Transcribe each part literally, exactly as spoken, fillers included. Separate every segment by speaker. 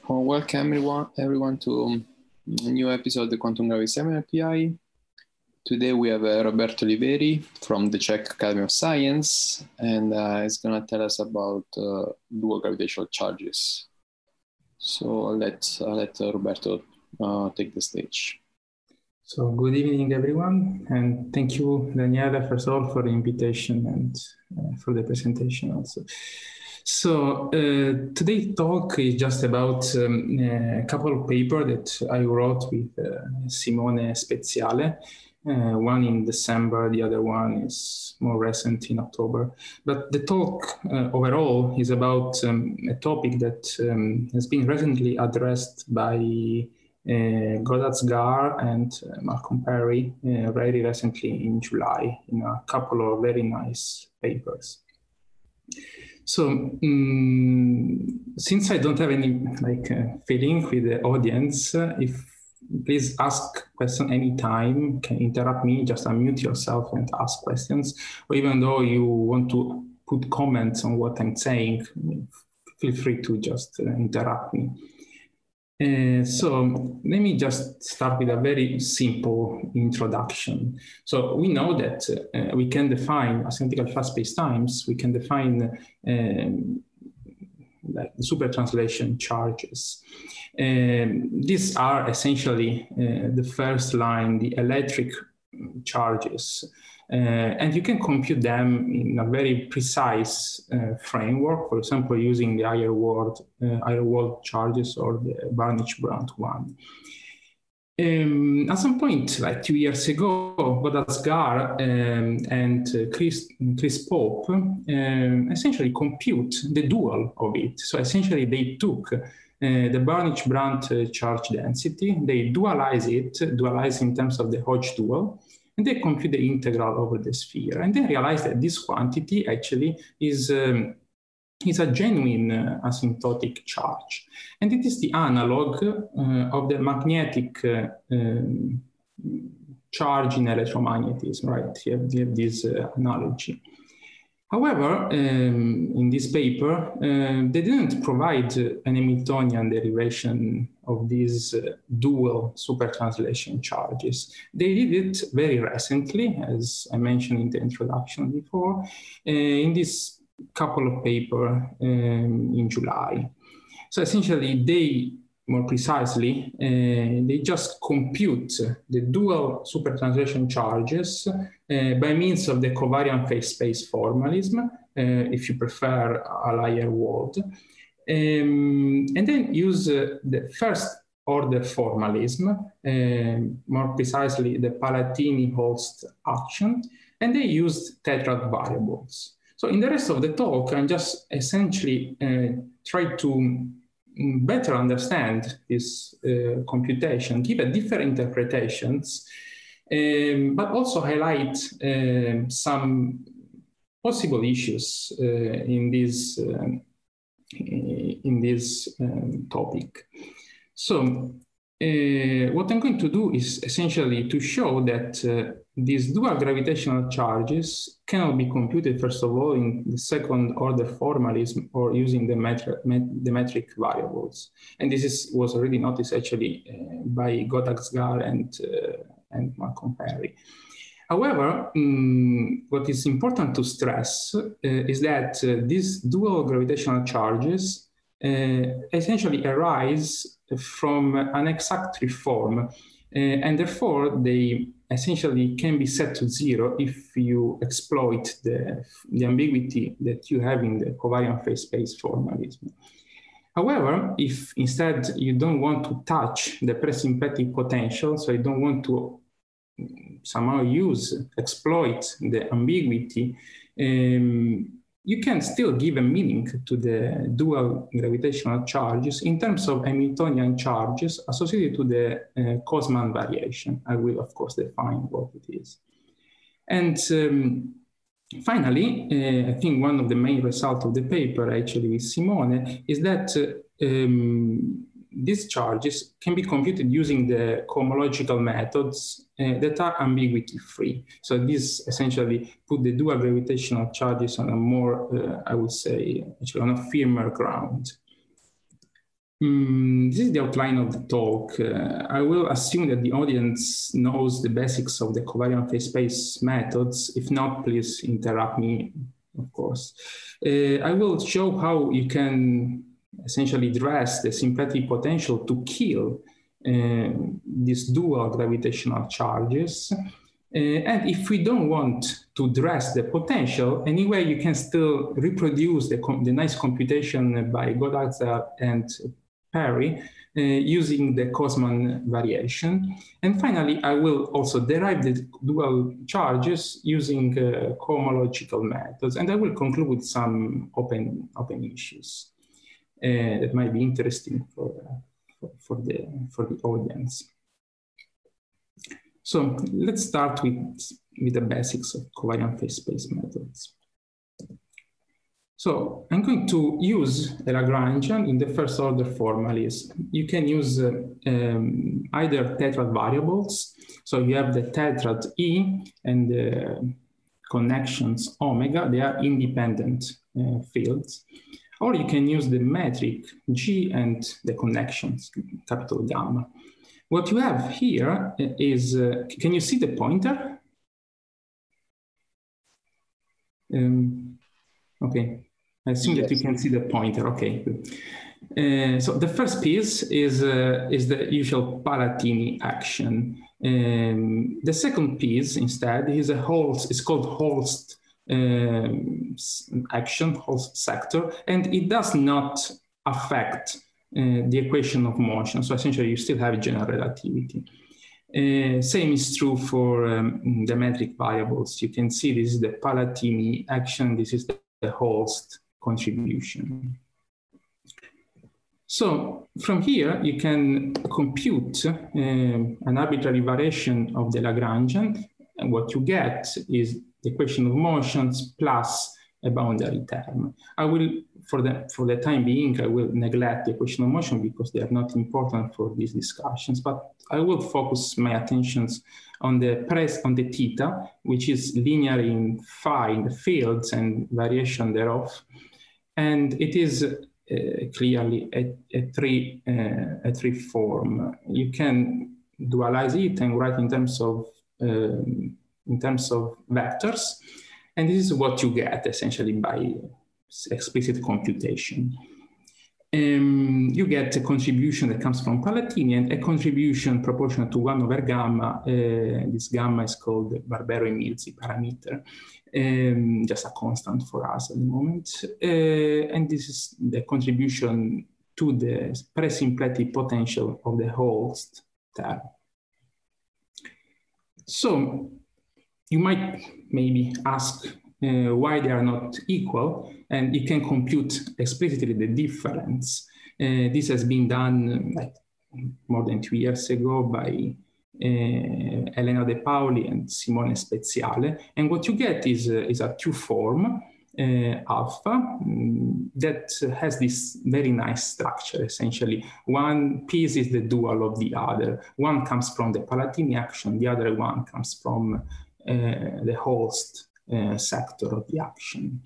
Speaker 1: Well, welcome everyone, everyone to a new episode of the Quantum Gravity Seminar P I. Today we have uh, Roberto Oliveri from the Czech Academy of Science, and uh, he's going to tell us about uh, dual gravitational charges. So I'll let, I'll let uh, Roberto uh, take the stage.
Speaker 2: So good evening, everyone, and thank you, Daniela, first of all, for the invitation and uh, for the presentation also. So uh, today's talk is just about um, a couple of papers that I wrote with uh, Simone Speziale, uh, one in December, the other one is more recent in October. But the talk uh, overall is about um, a topic that um, has been recently addressed by uh, Godatzgar and uh, Malcolm Perry uh, very recently in July in a couple of very nice papers. So, um, since I don't have any like uh, feeling with the audience, uh, if please ask question anytime, can interrupt me, just unmute yourself and ask questions. Or even though you want to put comments on what I'm saying, feel free to just uh, interrupt me. Uh, so let me just start with a very simple introduction. So we know that uh, we can define asymptotically fast spacetimes, we can define um, like the super translation charges. Um, these are essentially uh, the first line, the electric charges. Uh, and you can compute them in a very precise uh, framework, for example, using the higher world, uh, higher world charges or the Barnich-Brandt one. Um, at some point, like two years ago, Godatzgar um, and uh, Chris, Chris Pope um, essentially compute the dual of it. So essentially they took uh, the Barnich-Brandt uh, charge density, they dualize it, dualize in terms of the Hodge dual, and they compute the integral over the sphere. And they realize that this quantity actually is, um, is a genuine uh, asymptotic charge. And it is the analog uh, of the magnetic uh, um, charge in electromagnetism, right? You have, you have this uh, analogy. However, um, in this paper, uh, they didn't provide uh, an Hamiltonian derivation of these uh, dual supertranslation charges. They did it very recently, as I mentioned in the introduction before, uh, in this couple of papers um, in July. So essentially, they, more precisely, uh, they just compute the dual supertranslation charges uh, by means of the covariant phase space formalism, uh, if you prefer a higher world, um, and then use uh, the first order formalism, uh, more precisely the Palatini-Holst action, and they used tetrad variables. So in the rest of the talk, I'm just essentially uh, try to better understand this uh, computation, give a different interpretations, um, but also highlight uh, some possible issues uh, in this um, in this um, topic. So uh, what I'm going to do is essentially to show that uh, these dual gravitational charges cannot be computed, first of all, in the second order formalism or using the, metri met the metric variables. And this is, was already noticed actually uh, by Godatzgar and, uh, and Malcolm Perry. However, um, what is important to stress uh, is that uh, these dual gravitational charges uh, essentially arise from an exact reform, uh, and therefore they essentially can be set to zero if you exploit the, the ambiguity that you have in the covariant phase space formalism. However, if instead you don't want to touch the presymplectic potential, so you don't want to somehow use, exploit the ambiguity, um, you can still give a meaning to the dual gravitational charges in terms of Hamiltonian charges associated to the uh, Cosman variation. I will, of course, define what it is. And um, finally, uh, I think one of the main results of the paper, actually with Simone, is that uh, um, these charges can be computed using the cohomological methods uh, that are ambiguity-free. So this essentially put the dual gravitational charges on a more, uh, I would say, actually on a firmer ground. Mm, this is the outline of the talk. Uh, I will assume that the audience knows the basics of the covariant phase space methods. If not, please interrupt me, of course. Uh, I will show how you can essentially dress the symplectic potential to kill uh, these dual gravitational charges. Uh, and if we don't want to dress the potential, anyway, you can still reproduce the, the nice computation by Godazza and Perry uh, using the Cosman variation. And finally, I will also derive the dual charges using uh, cohomological methods. And I will conclude with some open, open issues uh, that might be interesting for, uh, for, for, the, for the audience. So let's start with, with the basics of covariant phase space methods. So I'm going to use a Lagrangian in the first order formalism. You can use uh, um, either tetrad variables. So you have the tetrad E and the connections omega. They are independent uh, fields. Or you can use the metric G and the connections, capital gamma. What you have here is, uh, can you see the pointer? Um, okay. I assume yes. that you can see the pointer. Okay. Uh, so the first piece is uh, is the usual Palatini action. Um, the second piece instead is a Holst. It's called Holst um, action, Holst sector, and it does not affect uh, the equation of motion. So essentially, you still have general relativity. Uh, same is true for um, the metric variables. You can see this is the Palatini action. This is the, the Holst contribution. So from here, you can compute uh, an arbitrary variation of the Lagrangian, and what you get is the equation of motions plus a boundary term. I will, for the, for the time being, I will neglect the equation of motion because they are not important for these discussions, but I will focus my attentions on the press on the theta, which is linear in phi in the fields and variation thereof. And it is uh, clearly a, a, three, uh, a three form. You can dualize it and write in terms of, um, in terms of vectors. And this is what you get essentially by explicit computation. Um, you get a contribution that comes from Palatini and a contribution proportional to one over gamma. Uh, this gamma is called the Barbero-Emilzi parameter, um, just a constant for us at the moment. Uh, and this is the contribution to the presymplectic potential of the Holst term. So you might maybe ask uh, why they are not equal, and you can compute explicitly the difference. Uh, this has been done like more than two years ago by uh, Elena De Paoli and Simone Speziale. And what you get is, uh, is a two form uh, alpha um, that has this very nice structure, essentially. One piece is the dual of the other. One comes from the Palatini action, the other one comes from Uh, the Holst uh, sector of the action.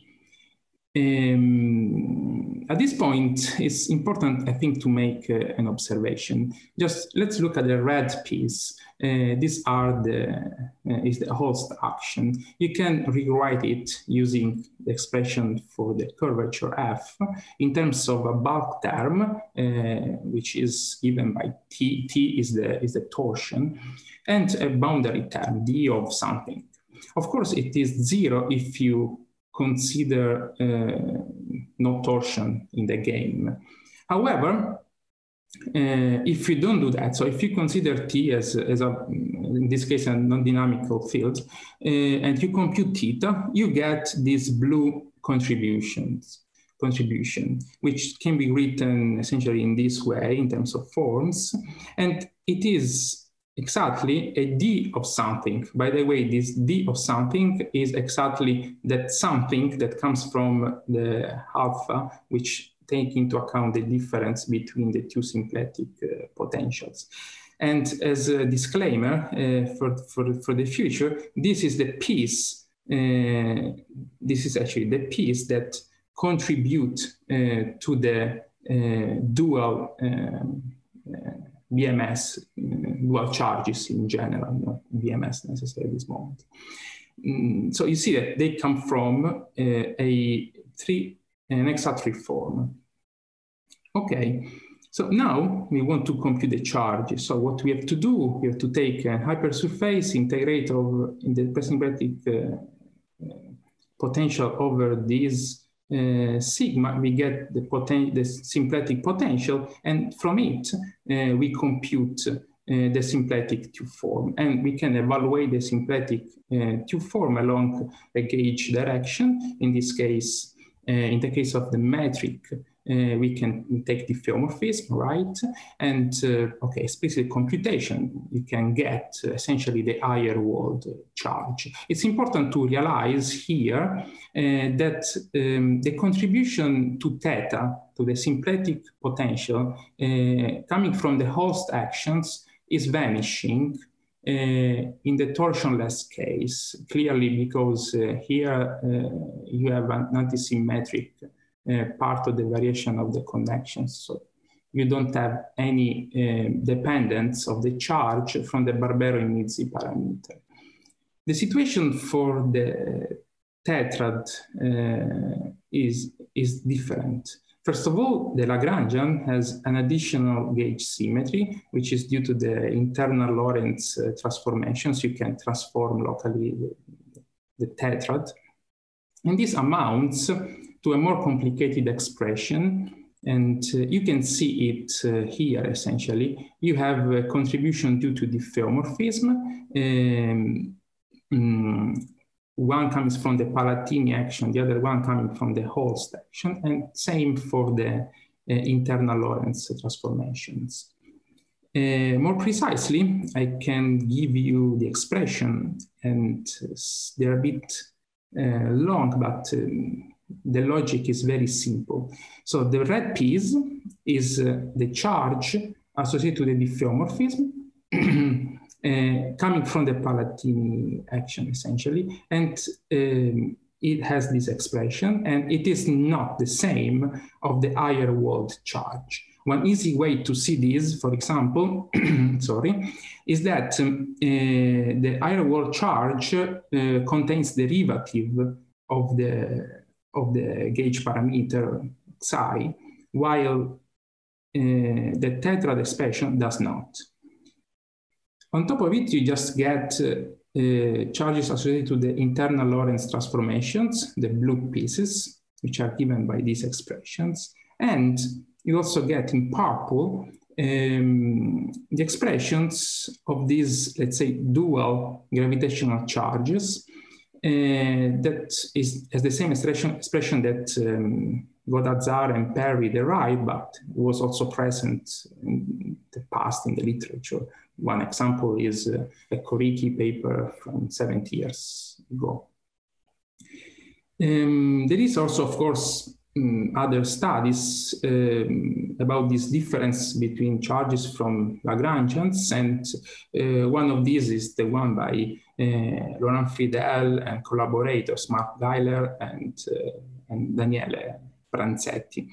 Speaker 2: Um, at this point, it's important, I think, to make uh, an observation. Just let's look at the red piece. Uh, these are the uh, is the Holst action. You can rewrite it using the expression for the curvature f in terms of a bulk term, uh, which is given by t. T is the is the torsion, and a boundary term d of something. Of course, it is zero if you consider uh, no torsion in the game. However, uh, if you don't do that, so if you consider T as, as a, in this case, a non-dynamical field, uh, and you compute theta, you get these blue contributions, contribution, which can be written essentially in this way in terms of forms. And it is exactly a d of something. By the way, this d of something is exactly that something that comes from the alpha, which take into account the difference between the two symplectic uh, potentials. And as a disclaimer uh, for, for, for the future, this is the piece, uh, this is actually the piece that contribute uh, to the uh, dual um, uh, B M S, uh, dual charges in general, not B M S necessarily at this moment. Mm, so you see that they come from uh, a three, an hexatree form. Okay, so now we want to compute the charges. So what we have to do, we have to take a hypersurface, integrate over in the presymplectic uh, uh, potential over this uh, sigma, we get the, poten the symplectic potential, and from it uh, we compute uh, the symplectic tube form, and we can evaluate the symplectic uh, tube form along a gauge direction. In this case, uh, in the case of the metric, Uh, we can take diffeomorphism, right? And uh, okay, explicit computation, you can get uh, essentially the higher world charge. It's important to realize here uh, that um, the contribution to theta, to the symplectic potential, uh, coming from the host actions is vanishing uh, in the torsionless case, clearly because uh, here uh, you have an antisymmetric Uh, part of the variation of the connections. So you don't have any uh, dependence of the charge from the Barbero-Mizzi parameter. The situation for the tetrad uh, is, is different. First of all, the Lagrangian has an additional gauge symmetry, which is due to the internal Lorentz uh, transformations. You can transform locally the, the tetrad. And this amounts to a more complicated expression, and uh, you can see it uh, here, essentially. You have a contribution due to diffeomorphism. Um, um, one comes from the Palatini action, the other one coming from the host action, and same for the uh, internal Lorentz transformations. Uh, more precisely, I can give you the expression, and they're a bit uh, long, but um, the logic is very simple. So the red piece is uh, the charge associated to the diffeomorphism uh, coming from the Palatini action, essentially. And um, it has this expression, and it is not the same of the higher world charge. One easy way to see this, for example, sorry, is that um, uh, the higher world charge uh, contains derivative of the of the gauge parameter psi, while uh, the tetrad expression does not. On top of it, you just get uh, uh, charges associated to the internal Lorentz transformations, the blue pieces, which are given by these expressions. And you also get in purple um, the expressions of these, let's say, dual gravitational charges. Uh, that is has the same expression, expression that um, Godazar and Perry derived, but was also present in the past in the literature. One example is uh, a Koricki paper from seventy years ago. Um, there is also, of course, um, other studies um, about this difference between charges from Lagrangians, and uh, one of these is the one by uh, Laurent Friedel and collaborators, Mark Geiler and, uh, and Daniele Pranzetti.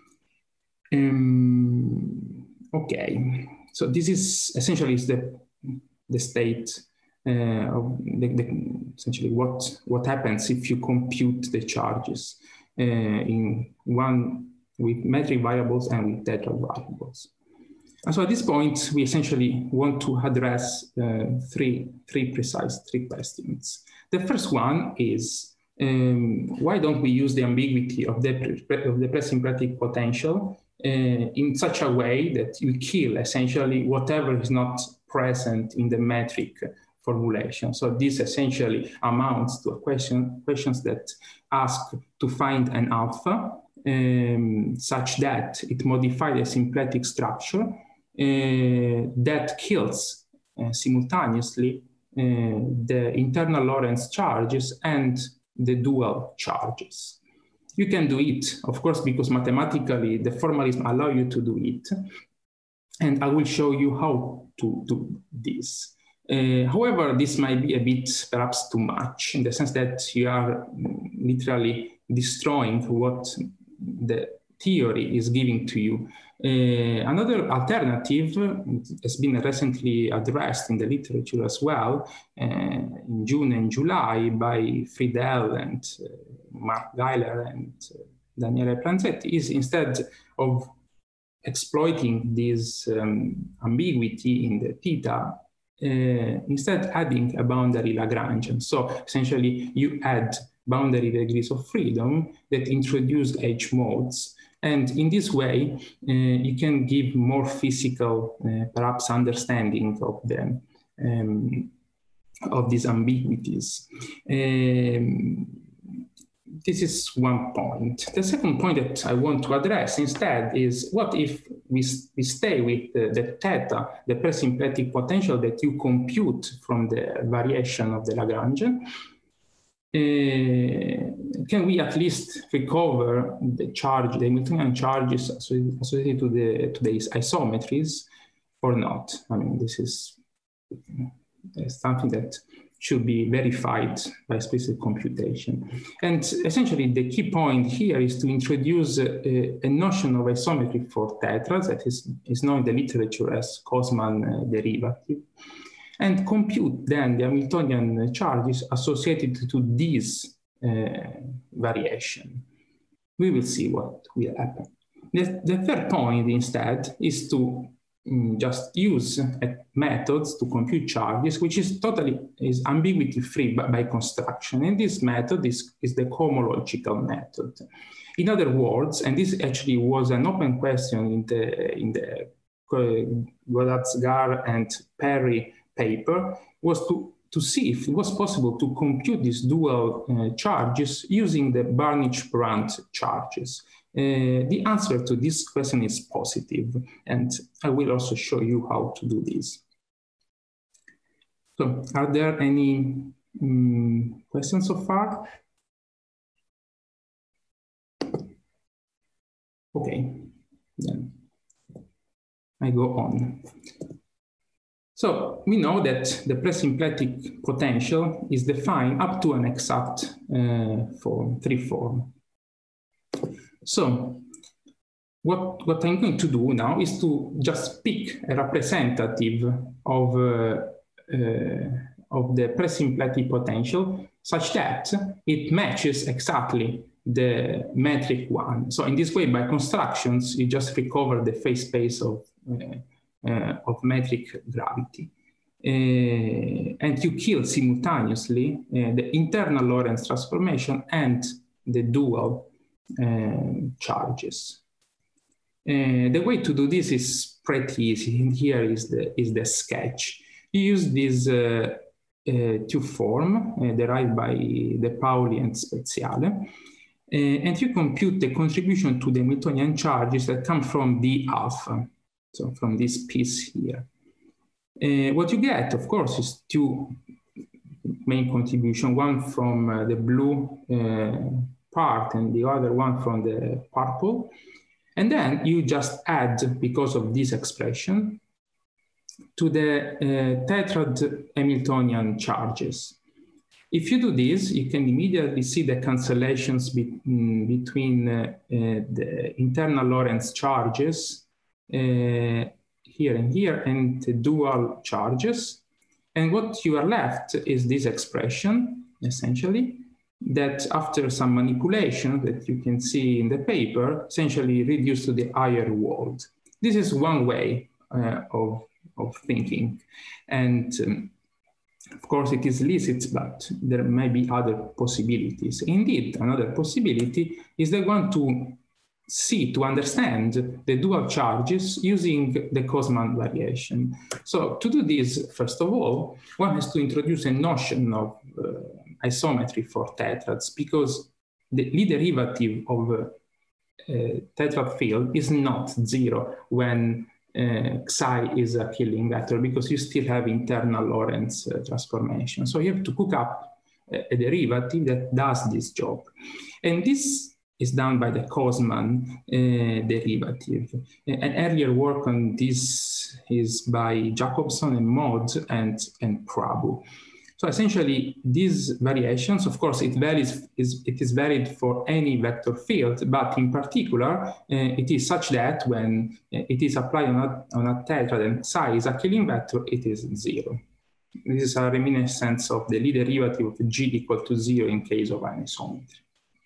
Speaker 2: Um, okay, so this is essentially is the, the state uh, of the, the, essentially what, what happens if you compute the charges uh, in one with metric variables and with tetrad variables. And so at this point, we essentially want to address uh, three, three precise, three questions. The first one is, um, why don't we use the ambiguity of the, of the presymplectic potential uh, in such a way that you kill essentially whatever is not present in the metric formulation? So this essentially amounts to a question, questions that ask to find an alpha um, such that it modifies the symplectic structure Uh, that kills uh, simultaneously uh, the internal Lorentz charges and the dual charges. You can do it, of course, because mathematically the formalism allows you to do it. And I will show you how to do this. Uh, however, this might be a bit perhaps too much, in the sense that you are literally destroying what the theory is giving to you. Uh, another alternative has been recently addressed in the literature as well, uh, in June and July by Friedel and uh, Mark Geiler and uh, Daniele Pranzetti, is instead of exploiting this um, ambiguity in the theta, uh, instead adding a boundary Lagrangian. So essentially you add boundary degrees of freedom that introduce H modes. And in this way, uh, you can give more physical, uh, perhaps, understanding of the um, of these ambiguities. Um, this is one point. The second point that I want to address instead is, what if we, we stay with the, the theta, the presymplectic potential that you compute from the variation of the Lagrangian? Uh, can we at least recover the charge, the Hamiltonian charges associated to the to these isometries, or not? I mean, this is uh, something that should be verified by explicit computation. And essentially, the key point here is to introduce a, a notion of isometry for tetrads that is, is known in the literature as Cosman uh, derivative, and compute then the Hamiltonian charges associated to this uh, variation. We will see what will happen. The, the third point instead is to um, just use uh, methods to compute charges, which is totally is ambiguity free by, by construction. And this method is, is the cohomological method. In other words, and this actually was an open question in the, in the uh, Godatzgar and Perry paper, was to, to see if it was possible to compute these dual uh, charges using the Barnich-Brandt charges. Uh, the answer to this question is positive, and I will also show you how to do this. So, are there any um, questions so far? Okay, then I go on. So we know that the presymplectic potential is defined up to an exact uh, form, three form. So what, what I'm going to do now is to just pick a representative of, uh, uh, of the presymplectic potential such that it matches exactly the metric one. So in this way, by constructions, you just recover the phase space of uh, Uh, of metric gravity. Uh, and you kill simultaneously uh, the internal Lorentz transformation and the dual uh, charges. Uh, the way to do this is pretty easy. And here is the, is the sketch. You use this uh, uh, two form uh, derived by De Pauli and Speziale. Uh, and you compute the contribution to the Hamiltonian charges that come from the alpha. So from this piece here. Uh, what you get, of course, is two main contributions, one from uh, the blue uh, part and the other one from the purple. And then you just add, because of this expression, to the uh, tetrad Hamiltonian charges. If you do this, you can immediately see the cancellations be mm, between uh, uh, the internal Lorentz charges Uh, here and here, and the dual charges. And what you are left is this expression, essentially, that after some manipulation that you can see in the paper, essentially reduced to the higher world. This is one way uh, of, of thinking. And um, of course, it is licit, but there may be other possibilities. Indeed, another possibility is the one to see, to understand the dual charges using the Cosman variation. So to do this, first of all, one has to introduce a notion of uh, isometry for tetrads, because the Lie derivative of a uh, tetrad field is not zero when uh, psi is a killing vector, because you still have internal Lorentz uh, transformation. So you have to cook up a, a derivative that does this job. And this is done by the Cosman uh, derivative. An earlier work on this is by Jacobson and Mod and, and Prabhu. So essentially, these variations, of course, it varies. Is it is varied for any vector field, but in particular, uh, it is such that when it is applied on a, on a tetrad and psi is a Killing vector, it is zero. This is a reminiscence of the Lie derivative of G equal to zero in case of isometry.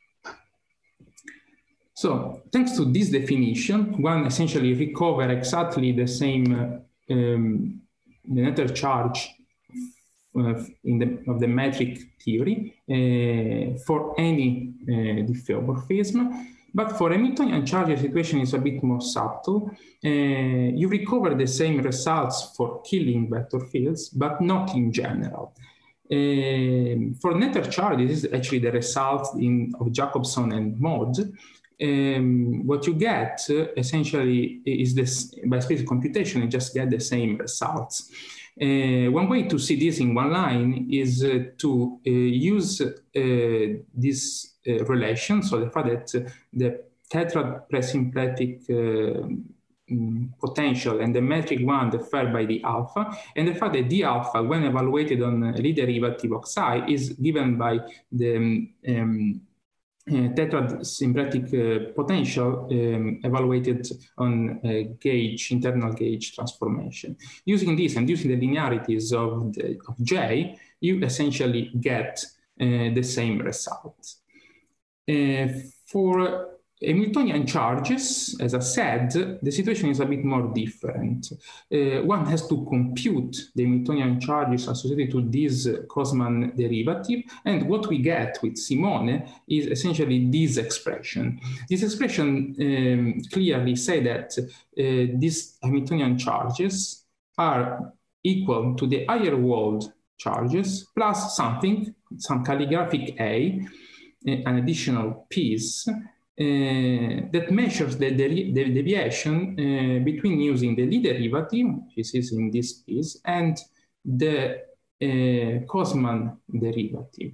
Speaker 2: So thanks to this definition, one essentially recovers exactly the same uh, um, the nether charge uh, in the, of the metric theory uh, for any uh, diffeomorphism. But for Hamiltonian charge, the situation is a bit more subtle. Uh, you recover the same results for Killing vector fields, but not in general. Uh, for nether charge, this is actually the result in, of Jacobson and Mode. Um, what you get uh, essentially is this, by spatial computation, you just get the same results. Uh, one way to see this in one line is uh, to uh, use uh, this uh, relation, so the fact that uh, the tetrad presymplectic uh, um, potential and the metric one differ by the alpha, and the fact that d alpha, when evaluated on uh, Lie derivative of psi, is given by the um, Uh, tetrad symplectic uh, potential um, evaluated on uh, gauge, internal gauge transformation. Using this and using the linearities of, the, of J, you essentially get uh, the same results. Uh, for Hamiltonian charges, as I said, the situation is a bit more different. Uh, one has to compute the Hamiltonian charges associated to this uh, Cosman derivative, and what we get with Simone is essentially this expression. This expression um, clearly says that uh, these Hamiltonian charges are equal to the higher world charges plus something, some calligraphic A, an additional piece, Uh, that measures the, the, the deviation uh, between using the Lie derivative, which is in this piece, and the uh, Cosman derivative.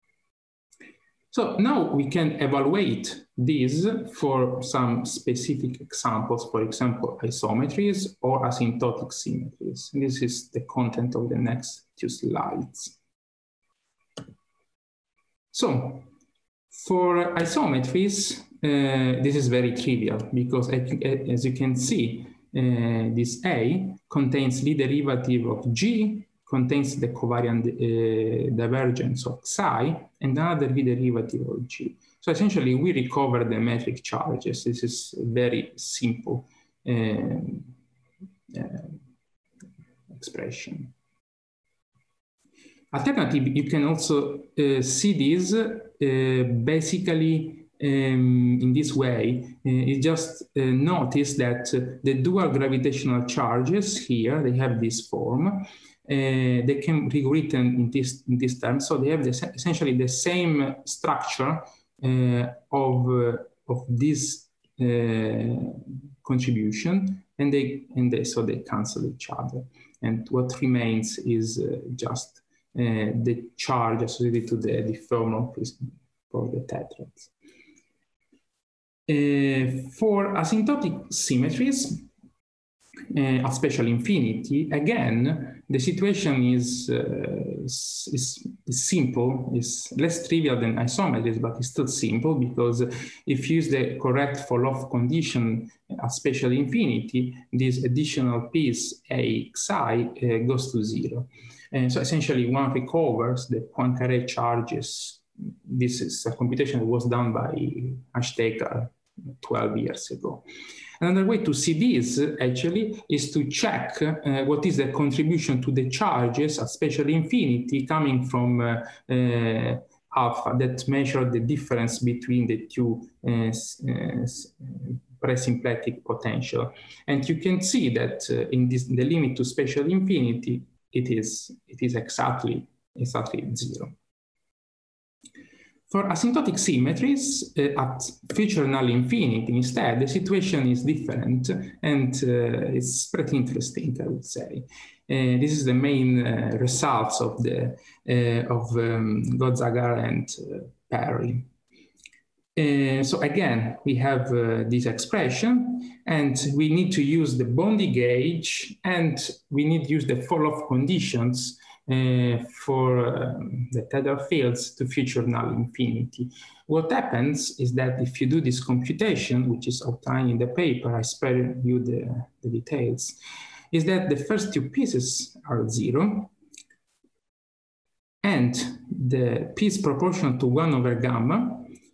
Speaker 2: So now we can evaluate these for some specific examples, for example, isometries or asymptotic symmetries. And this is the content of the next two slides. So for isometries, Uh, this is very trivial because, as you can see, uh, this A contains Lie derivative of G, contains the covariant uh, divergence of psi, and another Lie derivative of G. So essentially, we recover the metric charges. This is a very simple uh, uh, expression. Alternatively, you can also uh, see this uh, basically Um, in this way. Uh, you just uh, notice that uh, the dual gravitational charges here, they have this form. Uh, they can be written in this, in this term, so they have the, essentially the same structure uh, of, uh, of this uh, contribution, and they, and they, so they cancel each other. And what remains is uh, just uh, the charge associated to the diffeomorphism for the tetrads. Uh, for asymptotic symmetries uh, of special infinity, again, the situation is, uh, is, is simple, is less trivial than isometries, but it's still simple because if you use the correct fall-off condition at special infinity, this additional piece A psi uh, goes to zero. And so essentially one recovers the Poincaré charges. This is a computation that was done by Ashtekar twelve years ago. Another way to see this actually is to check uh, what is the contribution to the charges at special infinity coming from uh, uh, alpha that measure the difference between the two uh, uh, presymplectic potential. And you can see that uh, in this, the limit to special infinity, it is, it is exactly, exactly zero. For asymptotic symmetries uh, at future null infinity, instead, the situation is different, and uh, it's pretty interesting, I would say. Uh, this is the main uh, results of the uh, of um, Godzagar and uh, Perry. Uh, so again, we have uh, this expression, and we need to use the Bondi gauge, and we need to use the fall-off conditions uh, for um, the tether fields to feature null infinity. What happens is that if you do this computation, which is outlined in the paper, I spare you the, the details, is that the first two pieces are zero, and the piece proportional to one over gamma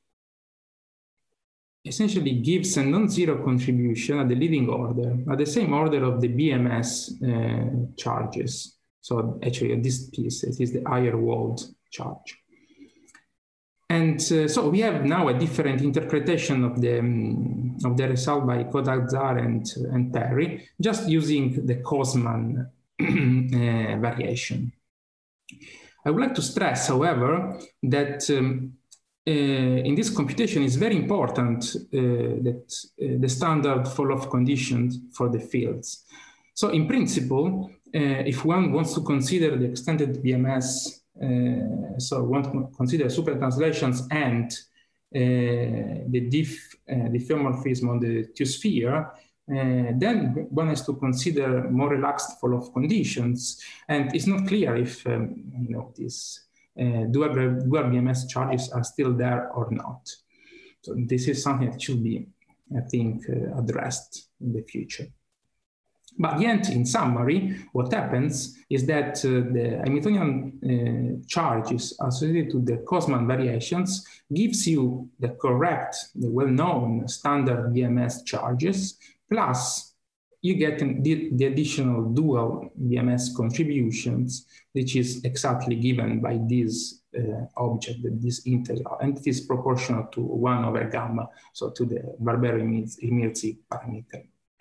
Speaker 2: essentially gives a non-zero contribution at the leading order, at the same order of the B M S uh, charges. So actually this piece, it is the higher walled charge. And uh, so we have now a different interpretation of the, um, of the result by Kodakzar and, and Perry, just using the Cosman uh, variation. I would like to stress, however, that um, uh, in this computation it's very important uh, that uh, the standard fall-off conditions for the fields. So in principle, uh, if one wants to consider the extended B M S, uh, so want to consider super translations and uh, the diff, uh, diffeomorphism on the two sphere, Uh, then one has to consider more relaxed fall-off conditions, and it's not clear if um, you know these uh, dual, dual B M S charges are still there or not. So this is something that should be, I think, uh, addressed in the future. But yet, in summary, what happens is that uh, the Hamiltonian uh, charges associated to the Cosman variations gives you the correct, the well-known standard B M S charges, plus you get the, the additional dual B M S contributions, which is exactly given by this uh, object, this integral, and it is proportional to one over gamma, so to the Barbero-Immirzi parameter.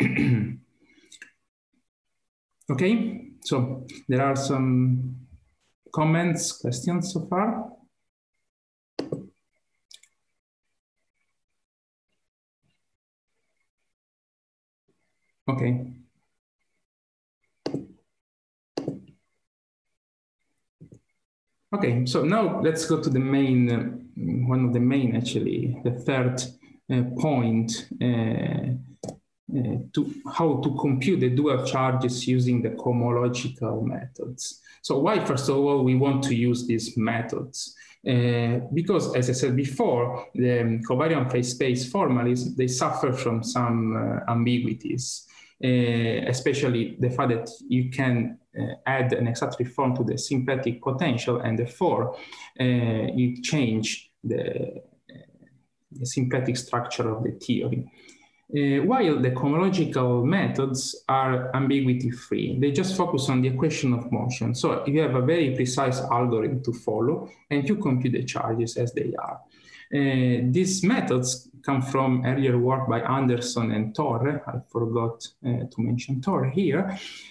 Speaker 2: Okay, so there are some comments, questions so far? Okay. Okay, so now let's go to the main, uh, one of the main, actually, the third uh, point, uh, uh, to how to compute the dual charges using the cohomological methods. So why, first of all, we want to use these methods? Uh, because, as I said before, the covariant phase space formalism, they suffer from some uh, ambiguities. Uh, especially the fact that you can uh, add an exact form to the symplectic potential, and therefore uh, you change the, uh, the symplectic structure of the theory. Uh, while the cohomological methods are ambiguity-free, they just focus on the equation of motion. So you have a very precise algorithm to follow, and you compute the charges as they are. Uh, these methods come from earlier work by Anderson and Torre. I forgot uh, to mention Torre here.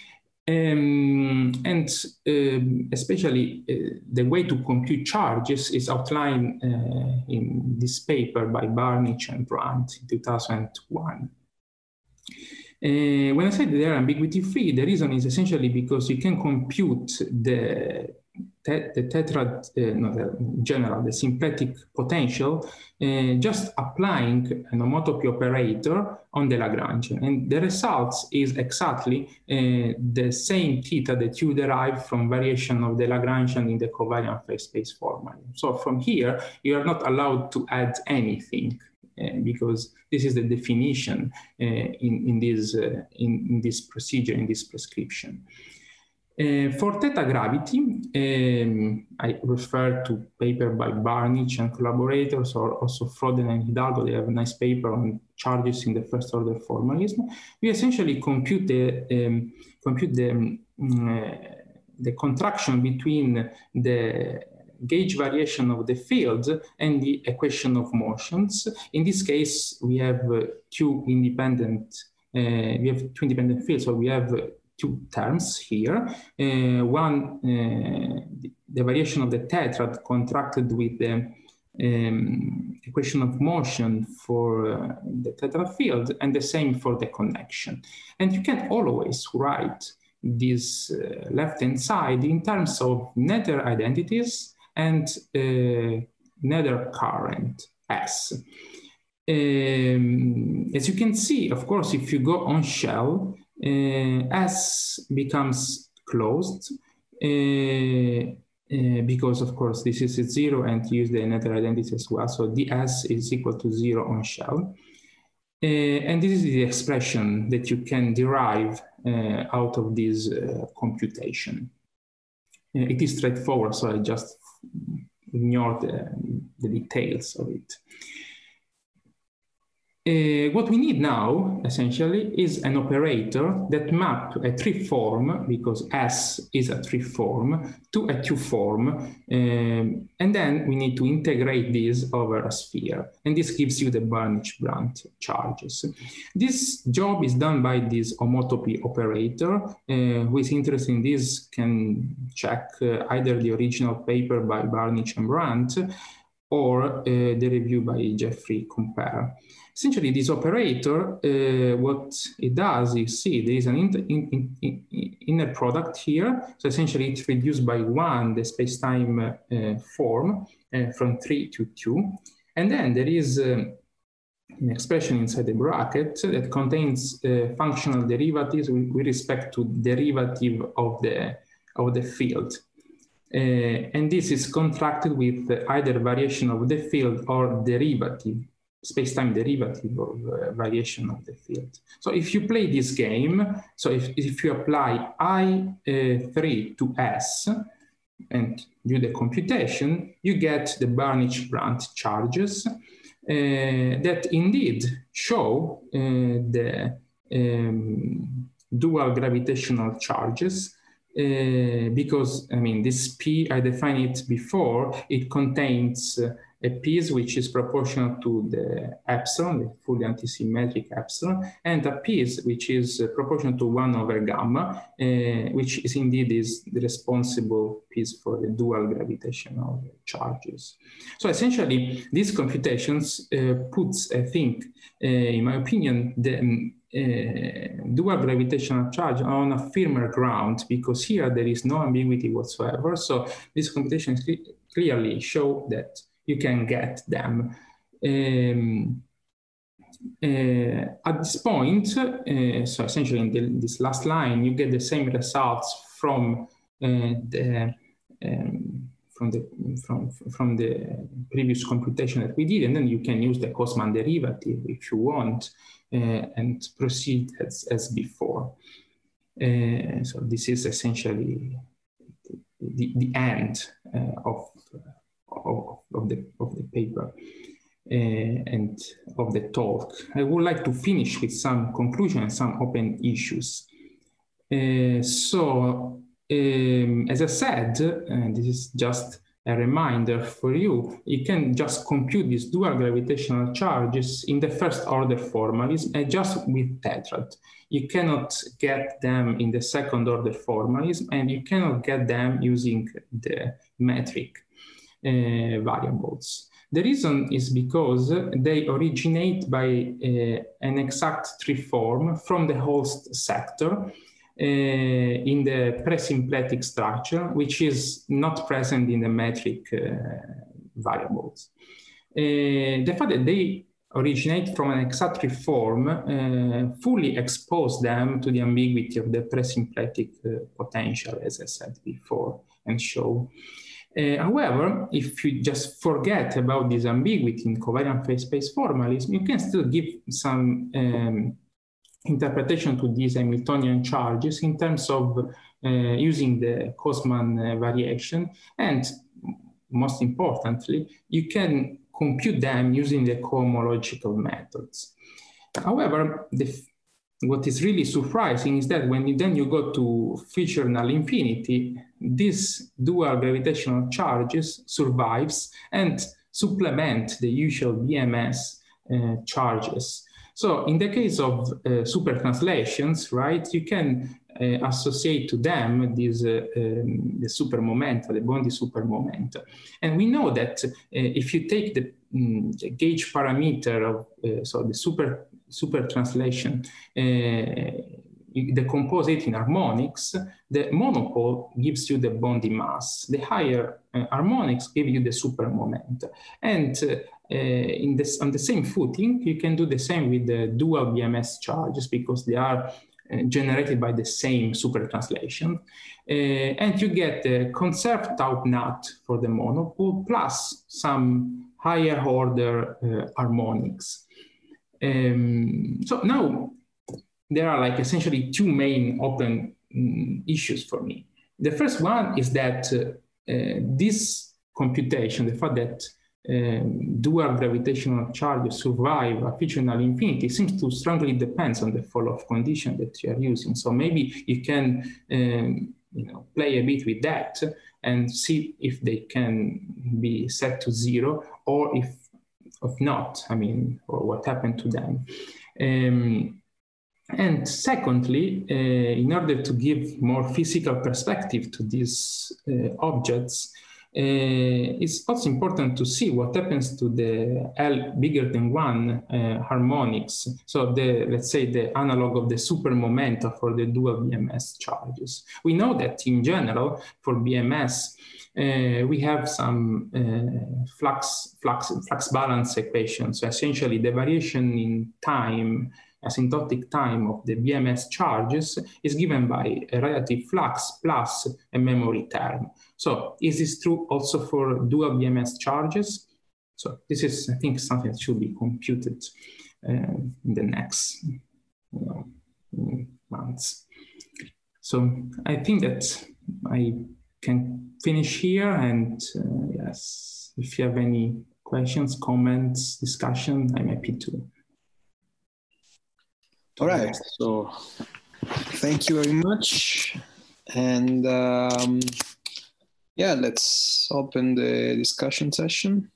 Speaker 2: Um, and um, especially uh, the way to compute charges is outlined uh, in this paper by Barnich and Brandt in two thousand one. Uh, when I say they are ambiguity-free, the reason is essentially because you can compute the Te the tetrad, uh, no, the, in general, the symplectic potential, uh, just applying an homotopy operator on the Lagrangian. And the result is exactly uh, the same theta that you derive from variation of the Lagrangian in the covariant phase space formalism. So from here, you are not allowed to add anything. Uh, because this is the definition uh, in, in, this, uh, in, in this procedure, in this prescription. Uh, for theta gravity, um, I refer to paper by Barnich and collaborators, or also Froden and Hidalgo. They have a nice paper on charges in the first order formalism. We essentially compute the, um, compute the, um, uh, the contraction between the gauge variation of the field and the equation of motions. In this case, we have uh, two independent, uh, we have two independent fields, so we have uh, two terms here. Uh, one, uh, the, the variation of the tetrad contracted with the um, equation of motion for uh, the tetrad field, and the same for the connection. And you can always write this uh, left-hand side in terms of nether identities and uh, nether current S. Um, as you can see, of course, if you go on shell, Uh, S becomes closed, uh, uh, because of course this is a zero and use the nether identity as well. So ds is equal to zero on shell. Uh, and this is the expression that you can derive uh, out of this uh, computation. Uh, it is straightforward, so I just ignore the, the details of it. Uh, what we need now, essentially, is an operator that map a tree form, because S is a tree form, to a two form, um, and then we need to integrate this over a sphere, and this gives you the Barnich-Brandt charges. This job is done by this homotopy operator. Uh, who is interested in this can check uh, either the original paper by Barnich and Brandt, or uh, the review by Jeffrey Compare. Essentially, this operator, uh, what it does is, see, there is an in, in, in, inner product here. So essentially, it's reduced by one the space-time uh, form uh, from three to two. And then there is uh, an expression inside the bracket that contains uh, functional derivatives with, with respect to derivative of the, of the field. Uh, and this is contracted with either variation of the field or derivative, space-time derivative of uh, variation of the field. So if you play this game, so if, if you apply I three to S and do the computation, you get the Barnich-Brandt charges uh, that indeed show uh, the um, dual gravitational charges. Uh, because, I mean, this P, I defined it before, it contains uh, a piece which is proportional to the epsilon, the fully antisymmetric epsilon, and a piece which is uh, proportional to one over gamma, uh, which is indeed is the responsible piece for the dual gravitational charges. So essentially, these computations uh, puts, I think, uh, in my opinion, the um, Uh, dual gravitational charge on a firmer ground, because here there is no ambiguity whatsoever. So these computations clearly show that you can get them. Um, uh, at this point, uh, so essentially in the, this last line, you get the same results from uh, the um, from the from from the previous computation that we did, and then you can use the Cosman derivative if you want. Uh, and proceed as, as before. Uh, so this is essentially the, the end uh, of, of, of, the, of the paper uh, and of the talk. I would like to finish with some conclusion and some open issues. Uh, so, um, as I said, and this is just a reminder for you, you can just compute these dual gravitational charges in the first order formalism and just with tetrad. You cannot get them in the second order formalism, and you cannot get them using the metric uh, variables. The reason is because they originate by uh, an exact tree form from the host sector, Uh, in the presymplectic structure, which is not present in the metric uh, variables. Uh, the fact that they originate from an exact tree form uh, fully expose them to the ambiguity of the presymplectic uh, potential, as I said before, and show. Uh, however, if you just forget about this ambiguity in covariant phase space formalism, you can still give some um, interpretation to these Hamiltonian charges in terms of uh, using the Cosman uh, variation, and most importantly, you can compute them using the cohomological methods. However, the, what is really surprising is that when you, then you go to feature null infinity, this dual gravitational charges survives and supplement the usual B M S uh, charges. So in the case of uh, super translations, right, you can uh, associate to them these uh, um, the super momenta, the Bondi super momenta. And we know that uh, if you take the, um, the gauge parameter of uh, so the super super translation, uh, you decompose it in harmonics, the monopole gives you the Bondi mass. The higher uh, harmonics give you the super momenta. And uh, Uh, in this, on the same footing, you can do the same with the dual B M S charges, because they are uh, generated by the same super translation. Uh, and you get the conserved tau naught for the monopole plus some higher order uh, harmonics. Um, so now there are like essentially two main open um, issues for me. The first one is that uh, uh, this computation, the fact that um, dual gravitational charges survive a fictional infinity, seems to strongly depend on the fall-off condition that you are using. So maybe you can um, you know, play a bit with that and see if they can be set to zero, or if, if not, I mean, or what happened to them. Um, And secondly, uh, in order to give more physical perspective to these uh, objects, uh, it's also important to see what happens to the L bigger than one uh, harmonics. So the, let's say, the analog of the super momenta for the dual B M S charges. We know that in general, for B M S, uh, we have some uh, flux, flux, flux balance equations. So essentially, the variation in time, asymptotic time of the B M S charges is given by a relative flux plus a memory term. So is this true also for dual B M S charges? So this is, I think, something that should be computed uh, in the next you know, months. So I think that I can finish here, and uh, yes, if you have any questions, comments, discussion, I'm happy to.
Speaker 1: All right, so thank you very much. And um, yeah, let's open the discussion session.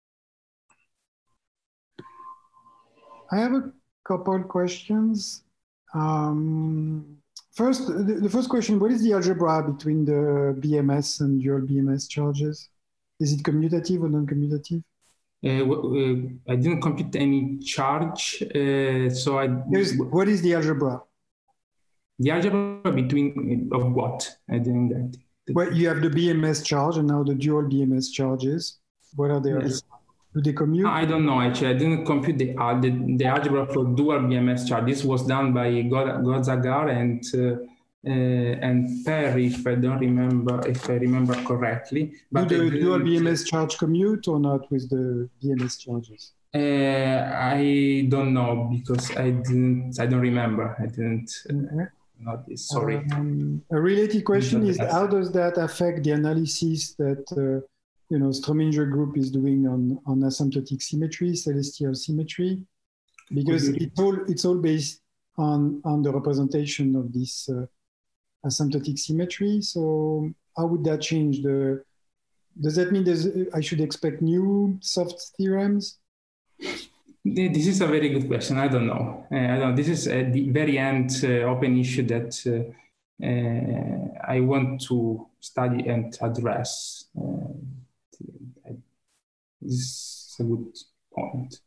Speaker 3: I have a couple questions. Um, first, the, the first question, what is the algebra between the B M S and dual B M S charges? Is it commutative or non-commutative?
Speaker 2: Uh, uh, I didn't compute any charge, uh, so I.
Speaker 3: There's, what is the algebra?
Speaker 2: The algebra between of what? I didn't get it.
Speaker 3: Well, you have the B M S charge and now the dual B M S charges. What are the
Speaker 2: Yes.
Speaker 3: Do they commute?
Speaker 2: I don't know actually. I didn't compute the uh, the, the algebra for dual B M S charge. This was done by Gozagar and uh, uh, and Perry, if I don't remember, if I remember correctly. But
Speaker 3: Do the dual B M S charge commute or not with the B M S charges?
Speaker 2: Uh, I don't know because I didn't. I don't remember. I didn't. Uh, not this. Sorry.
Speaker 3: Um, a related question is: how does that affect the analysis that uh, you know Strominger group is doing on on asymptotic symmetry, celestial symmetry? Because it's all it's all based on on the representation of this uh, asymptotic symmetry. So how would that change the? Does that mean there's, I should expect new soft theorems?
Speaker 2: This is a very good question. I don't know. Uh, I don't. This is at the very end uh, open issue that uh, uh, I want to study and address. Uh, this is a good point.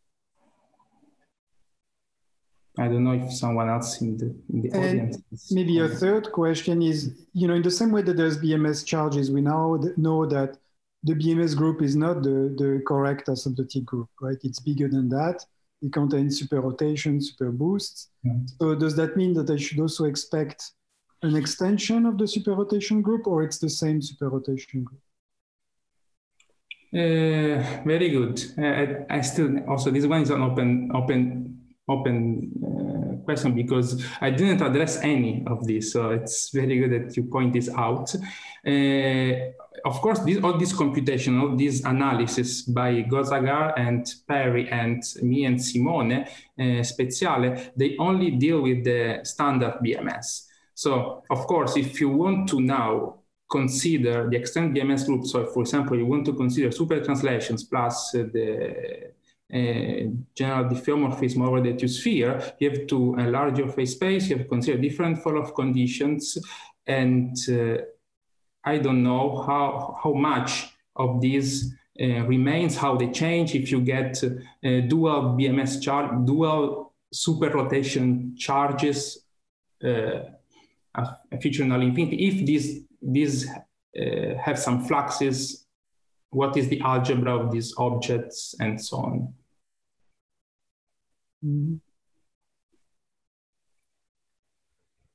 Speaker 2: I don't know if someone else in the, in the audience.
Speaker 3: Maybe a third question is, you know, in the same way that there's B M S charges, we now know that the B M S group is not the, the correct asymptotic group, right? It's bigger than that. It contains super rotation, super boosts. Mm-hmm. So does that mean that I should also expect an extension of the super rotation group, or it's the same super rotation group?
Speaker 2: Uh, very good. Uh, I, I still also, this one is an open, open, open uh, question because I didn't address any of this. So it's very good that you point this out. Uh, of course, this, all this computation, all this analysis by Gozagar and Perry and me and Simone uh, Speziale, they only deal with the standard B M S. So of course, if you want to now consider the extended B M S group, so if, for example, you want to consider super translations plus uh, the uh, general diffeomorphism over the two sphere, you have to enlarge your phase space, you have to consider different fall-off conditions, and uh, I don't know how, how much of these uh, remains, how they change if you get uh, dual B M S charge, dual super rotation charges, uh, a fictional infinity. If these, these uh, have some fluxes, what is the algebra of these objects and so on?
Speaker 3: Mm-hmm.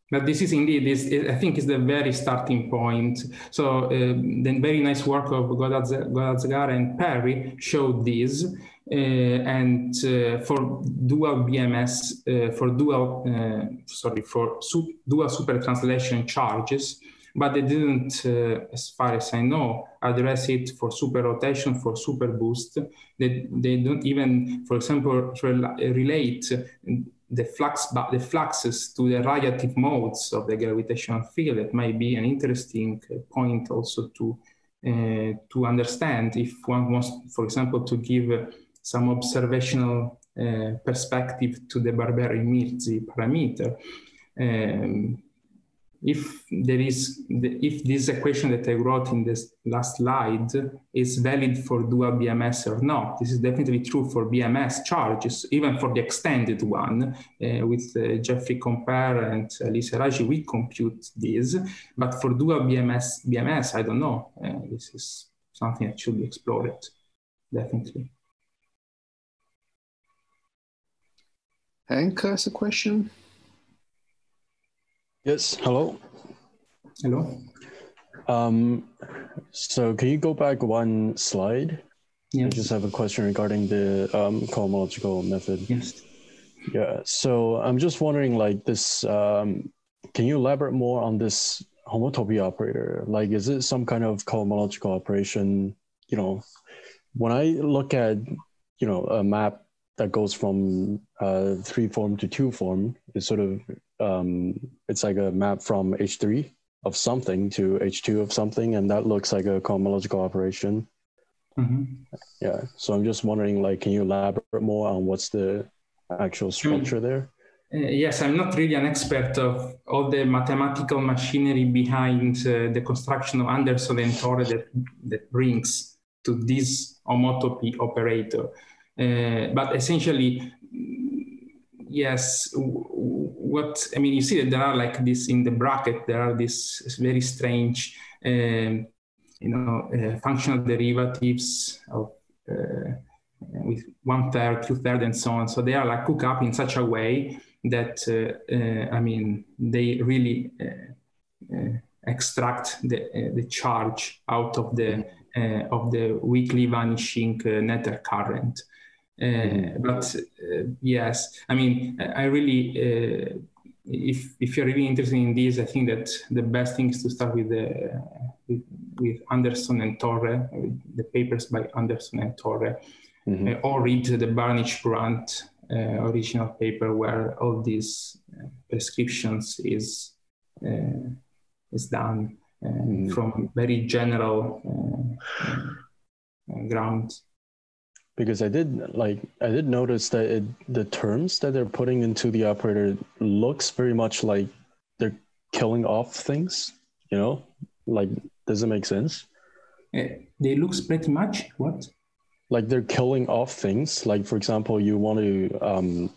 Speaker 2: But this is indeed, this I think, is the very starting point. So uh, the very nice work of Godatzgar and Perry showed this. Uh, and uh, for dual B M S, uh, for dual, uh, sorry, for su dual super translation charges, but they didn't, uh, as far as I know, address it for super rotation, for super boost. They, they don't even, for example, relate the flux, the fluxes to the radiative modes of the gravitational field. That might be an interesting point also to uh, to understand if one wants, for example, to give uh, some observational uh, perspective to the Barberi-Mirzi parameter. Um, if there is, the, if this equation that I wrote in this last slide is valid for dual B M S or not, this is definitely true for B M S charges, even for the extended one. Uh, with uh, Jeffrey Compare and uh, Lisa Raji, we compute this, but for dual B M S, B M S, I don't know. Uh, this is something that should be explored, definitely.
Speaker 1: Hank has a question.
Speaker 4: Yes, hello.
Speaker 2: Hello.
Speaker 4: Um, so can you go back one slide?
Speaker 2: Yes.
Speaker 4: I just have a question regarding the um, cohomological method.
Speaker 2: Yes.
Speaker 4: Yeah, so I'm just wondering, like this, um, can you elaborate more on this homotopy operator? Like, is it some kind of cohomological operation? You know, when I look at, you know, a map that goes from uh, three form to two form, it's sort of, um, it's like a map from H three of something to H two of something, and that looks like a cohomological operation.
Speaker 2: Mm-hmm.
Speaker 4: Yeah, so I'm just wondering, like, can you elaborate more on what's the actual structure there?
Speaker 2: Uh, yes, I'm not really an expert of all the mathematical machinery behind uh, the construction of Anderson and Torre that, that brings to this homotopy operator. Uh, but essentially, yes, what, I mean, you see that there are like this in the bracket, there are these very strange, um, you know, uh, functional derivatives of uh, with one third, two third, and so on. So they are like cooked up in such a way that, uh, uh, I mean, they really uh, uh, extract the, uh, the charge out of the, uh, of the weakly vanishing uh, nether current. Uh, mm-hmm. But uh, yes, I mean, I really, uh, if if you're really interested in this, I think that the best thing is to start with the with, with Anderson and Torre, with the papers by Anderson and Torre, mm-hmm. uh, or read the Barnich-Brunt uh, original paper where all these uh, prescriptions is uh, is done uh, mm-hmm. from very general uh, uh, grounds.
Speaker 4: Because I did like I did notice that it, the terms that they're putting into the operator looks very much like they're killing off things, you know? Like, does it make sense?
Speaker 2: Uh, they looks pretty much what?
Speaker 4: Like they're killing off things. Like, for example, you want to, um,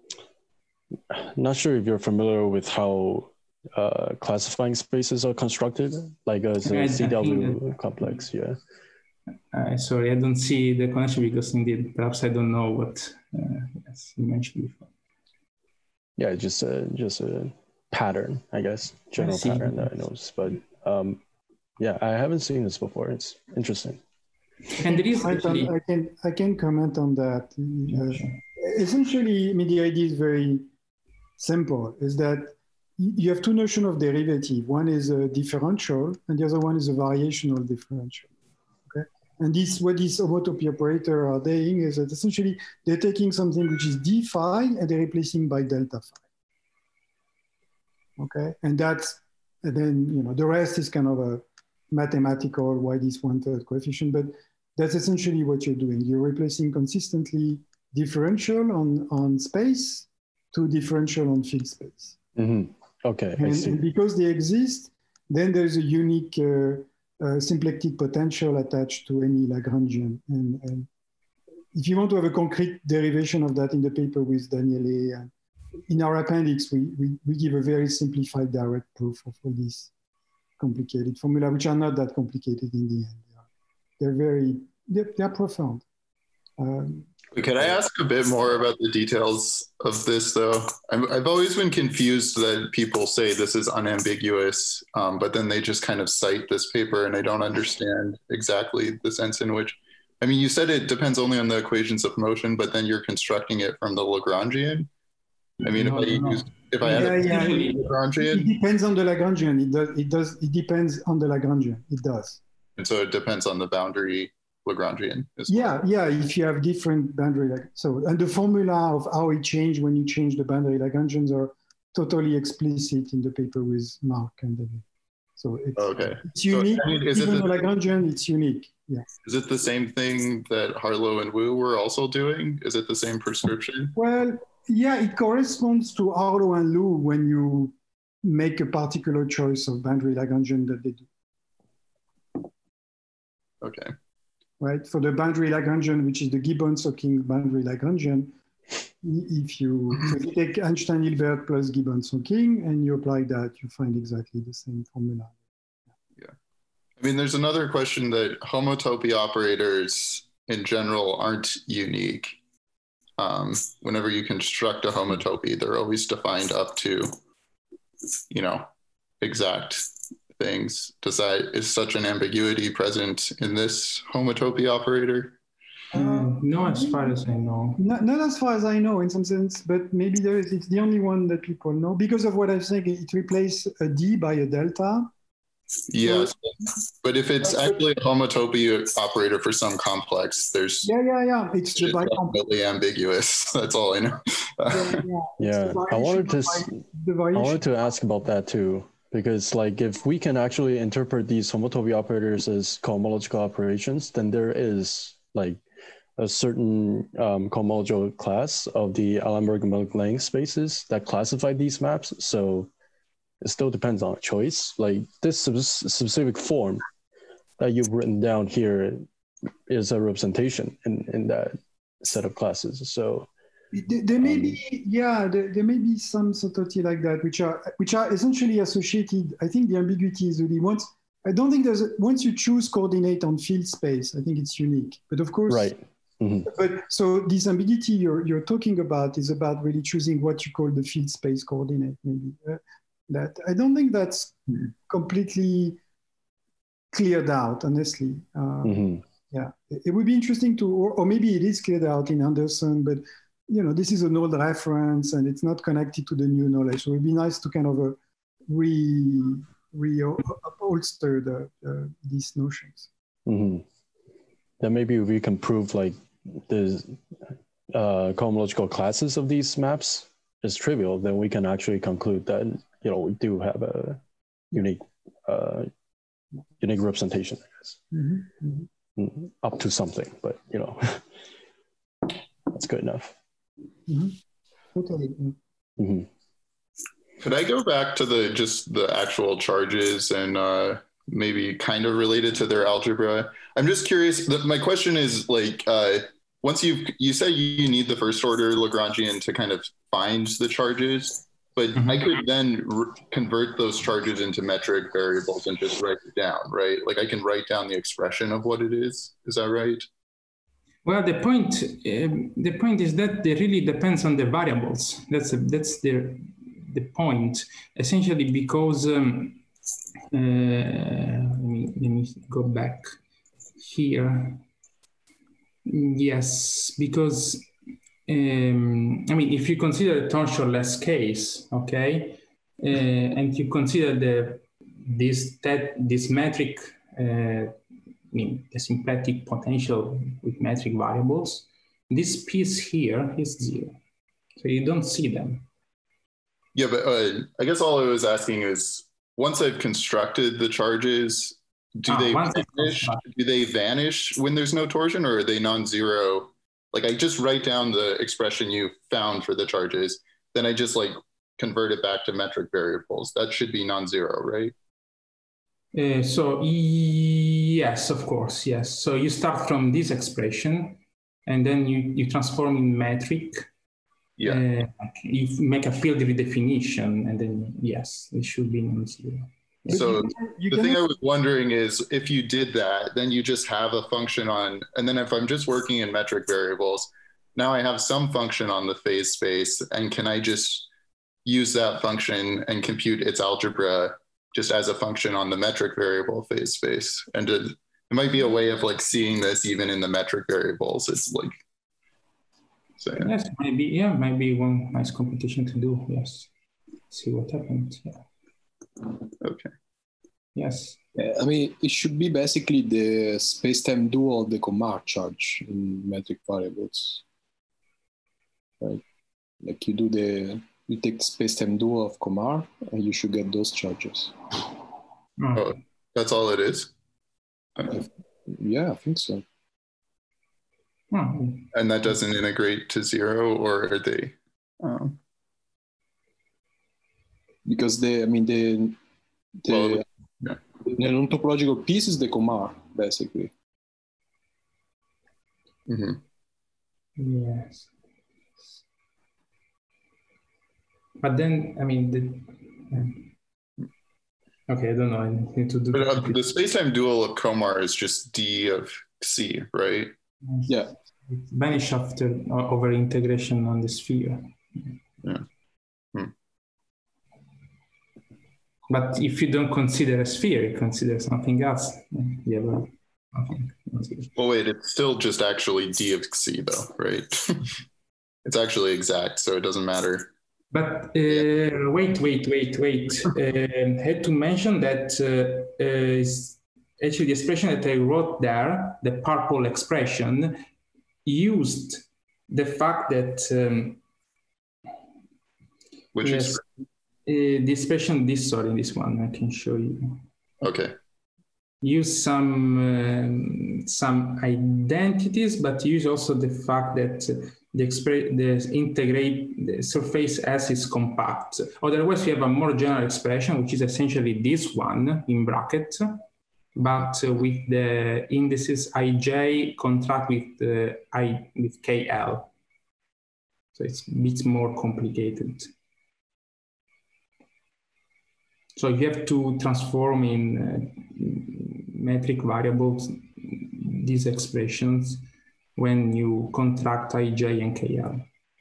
Speaker 4: not sure if you're familiar with how uh, classifying spaces are constructed, like as a C W complex, yeah.
Speaker 2: Uh, sorry, I don't see the connection because indeed, perhaps I don't know what uh, yes, you mentioned before.
Speaker 4: Yeah, just a, just a pattern, I guess, general I pattern that I noticed. But um, yeah, I haven't seen this before. It's interesting.
Speaker 2: And there is
Speaker 3: I,
Speaker 2: actually...
Speaker 3: can, I can I can comment on that. Uh, sure. Essentially, I mean, the idea is very simple. Is that you have two notions of derivative. One is a differential, and the other one is a variational differential. And this, what these homotopy operators are doing is that essentially they're taking something which is d phi and they're replacing by delta phi. Okay, and that's, and then, you know, the rest is kind of a mathematical why this one third coefficient, but that's essentially what you're doing. You're replacing consistently differential on, on space to differential on field space.
Speaker 4: Mm-hmm. Okay,
Speaker 3: and,
Speaker 4: I see.
Speaker 3: And because they exist, then there's a unique uh, Uh, symplectic potential attached to any Lagrangian. And, and if you want to have a concrete derivation of that in the paper with Daniele, and in our appendix, we, we, we give a very simplified direct proof of all these complicated formula, which are not that complicated in the end. They're very, they're, they're profound. Um,
Speaker 5: Could I ask a bit more about the details of this, though? I'm, I've always been confused that people say this is unambiguous, um, but then they just kind of cite this paper, and I don't understand exactly the sense in which. I mean, you said it depends only on the equations of motion, but then you're constructing it from the Lagrangian. I mean,
Speaker 2: No,
Speaker 5: if I
Speaker 2: no.
Speaker 5: use, if I had
Speaker 3: Yeah,
Speaker 5: a
Speaker 3: yeah. It
Speaker 5: Lagrangian,
Speaker 3: depends on the Lagrangian. It does. It does. It depends on the Lagrangian. It does.
Speaker 5: and so it depends on the boundary Lagrangian as
Speaker 3: Yeah,
Speaker 5: well.
Speaker 3: yeah. If you have different boundary, Lag- so and the formula of how it changed when you change the boundary Lagrangians are totally explicit in the paper with Mark and David. So it's,
Speaker 5: Okay.
Speaker 3: it's unique.
Speaker 5: So, I mean, is it
Speaker 3: Even
Speaker 5: the-
Speaker 3: the Lagrangian, it's unique. Yeah.
Speaker 5: Is it the same thing that Harlow and Wu were also doing? Is it the same prescription?
Speaker 3: Well, yeah, it corresponds to Harlow and Liu when you make a particular choice of boundary Lagrangian that they do.
Speaker 5: Okay.
Speaker 3: Right? For the boundary Lagrangian, which is the Gibbons-Hawking boundary Lagrangian, if you, so you take Einstein-Hilbert plus Gibbons-Hawking and you apply that, you find exactly the same formula.
Speaker 5: Yeah. I mean, there's another question that homotopy operators in general aren't unique. Um, whenever you construct a homotopy, they're always defined up to, you know, exact things. Does that, is such an ambiguity present in this homotopy operator?
Speaker 2: Uh, no, as far as I know.
Speaker 3: Not, not as far as I know, in some sense, but maybe there is. It's the only one that people know because of what I think. It replaces a D by a delta.
Speaker 5: Yes, but if it's actually a homotopy operator for some complex, there's
Speaker 3: Yeah, yeah, yeah. It's the
Speaker 5: it's
Speaker 3: bicomplex.
Speaker 5: definitely ambiguous. That's all I know.
Speaker 3: Yeah, yeah.
Speaker 4: Yeah,
Speaker 3: It's the
Speaker 4: I wanted to
Speaker 3: variation
Speaker 4: s-
Speaker 3: of the
Speaker 4: I
Speaker 3: variation.
Speaker 4: wanted to ask about that too, because like if we can actually interpret these homotopy operators as cohomological operations, then there is like a certain um, cohomological class of the Allenberg length spaces that classify these maps. So it still depends on choice. Like this sub- specific form that you've written down here is a representation in, in that set of classes. So
Speaker 3: There, there may
Speaker 4: Um,
Speaker 3: be, yeah, there, there may be some subtlety like that, which are which are essentially associated. I think the ambiguity is really once. I don't think there's a, once you choose coordinate on field space. I think it's unique. But of course,
Speaker 4: right. Mhm.
Speaker 3: But so this ambiguity you're you're talking about is about really choosing what you call the field space coordinate. Maybe uh, that I don't think that's completely cleared out. Honestly, uh,
Speaker 4: Mhm.
Speaker 3: yeah, it, it would be interesting to, or, or maybe it is cleared out in Anderson, but you know, this is an old reference and it's not connected to the new knowledge. So it would be nice to kind of uh, re re upholster the, uh, these notions.
Speaker 4: Mm-hmm. Then maybe we can prove like the uh, cohomological classes of these maps is trivial. Then we can actually conclude that you know we do have a unique uh, unique representation, I guess,
Speaker 3: Mm-hmm. Mm-hmm.
Speaker 4: mm, up to something. But you know, that's good enough.
Speaker 3: Mm-hmm. Totally.
Speaker 4: Mm-hmm.
Speaker 5: Could I go back to the just the actual charges and uh, maybe kind of related to their algebra? I'm just curious. The, my question is like, uh, once you you say you need the first order Lagrangian to kind of find the charges, but
Speaker 2: Mhm.
Speaker 5: I could then re- convert those charges into metric variables and just write it down, right? Like I can write down the expression of what it is. Is that right?
Speaker 2: Well, the point um, the point is that it really depends on the variables. That's a, that's the the point. Essentially, because um, uh, let me let me go back here. Yes, because um, I mean, if you consider a torsionless case, okay, uh, and you consider the this that this metric. Uh, I mean, the symplectic potential with metric variables, this piece here is zero. So you don't see them.
Speaker 5: Yeah, but uh, I guess all I was asking is, once I've constructed the charges, do
Speaker 2: Ah,
Speaker 5: they
Speaker 2: once it's
Speaker 5: vanish?
Speaker 2: constructed.
Speaker 5: Do they vanish when there's no torsion, or are they non-zero? Like I just write down the expression you found for the charges, then I just like convert it back to metric variables. That should be non-zero, right?
Speaker 2: Uh, so yes, of course, yes. So you start from this expression, and then you, you transform in metric.
Speaker 5: Yeah.
Speaker 2: Uh, you make a field redefinition, and then yes, it should be non-zero.
Speaker 3: But
Speaker 5: So
Speaker 3: you can- you
Speaker 5: the
Speaker 3: can-
Speaker 5: thing I was wondering is if you did that, then you just have a function on, and then if I'm just working in metric variables, now I have some function on the phase space, and can I just use that function and compute its algebra just as a function on the metric variable phase space? And it, it might be a way of like seeing this even in the metric variables. It's like, so, yeah.
Speaker 2: Yes, maybe, yeah, maybe one nice competition to do. Yes, see what happens. Yeah.
Speaker 5: Okay.
Speaker 2: Yes.
Speaker 1: I mean, it should be basically the space-time dual of the Komar charge in metric variables, right? Like you do the, you take the space-time dual of Komar, and you should get those charges.
Speaker 2: Oh.
Speaker 5: Oh, that's all it is?
Speaker 1: I, yeah, I think so.
Speaker 2: Oh.
Speaker 5: And that doesn't integrate to zero, or are they? Oh.
Speaker 1: Because the, I mean, the, the,
Speaker 5: Well, yeah.
Speaker 1: the non-topological piece is the Komar, basically.
Speaker 5: Mm-hmm.
Speaker 2: Yes. But then, I mean, the, okay, I don't know. I need to do
Speaker 5: But uh, the space-time dual of Komar is just D of C, right?
Speaker 1: Yeah.
Speaker 2: It vanish after over integration on the sphere.
Speaker 5: Yeah. Hmm.
Speaker 2: But if you don't consider a sphere, you consider something else. Yeah, well, okay.
Speaker 5: Well, wait, it's still just actually D of C, though, right? It's actually exact, so it doesn't matter.
Speaker 2: But uh, wait, wait, wait, wait. uh, had to mention that uh, uh, is actually the expression that I wrote there, the purple expression, used the fact that um,
Speaker 5: Which
Speaker 2: yes,
Speaker 5: is
Speaker 2: uh, the expression this, sorry, this one I can show you.
Speaker 5: okay.
Speaker 2: Use some um, some identities, but use also the fact that the expre- the integrate the surface S is compact. Otherwise, we have a more general expression, which is essentially this one in bracket, but uh, with the indices ij contract with uh, I with K L. So it's a bit more complicated. So you have to transform in uh, metric variables these expressions when you contract ij and K L.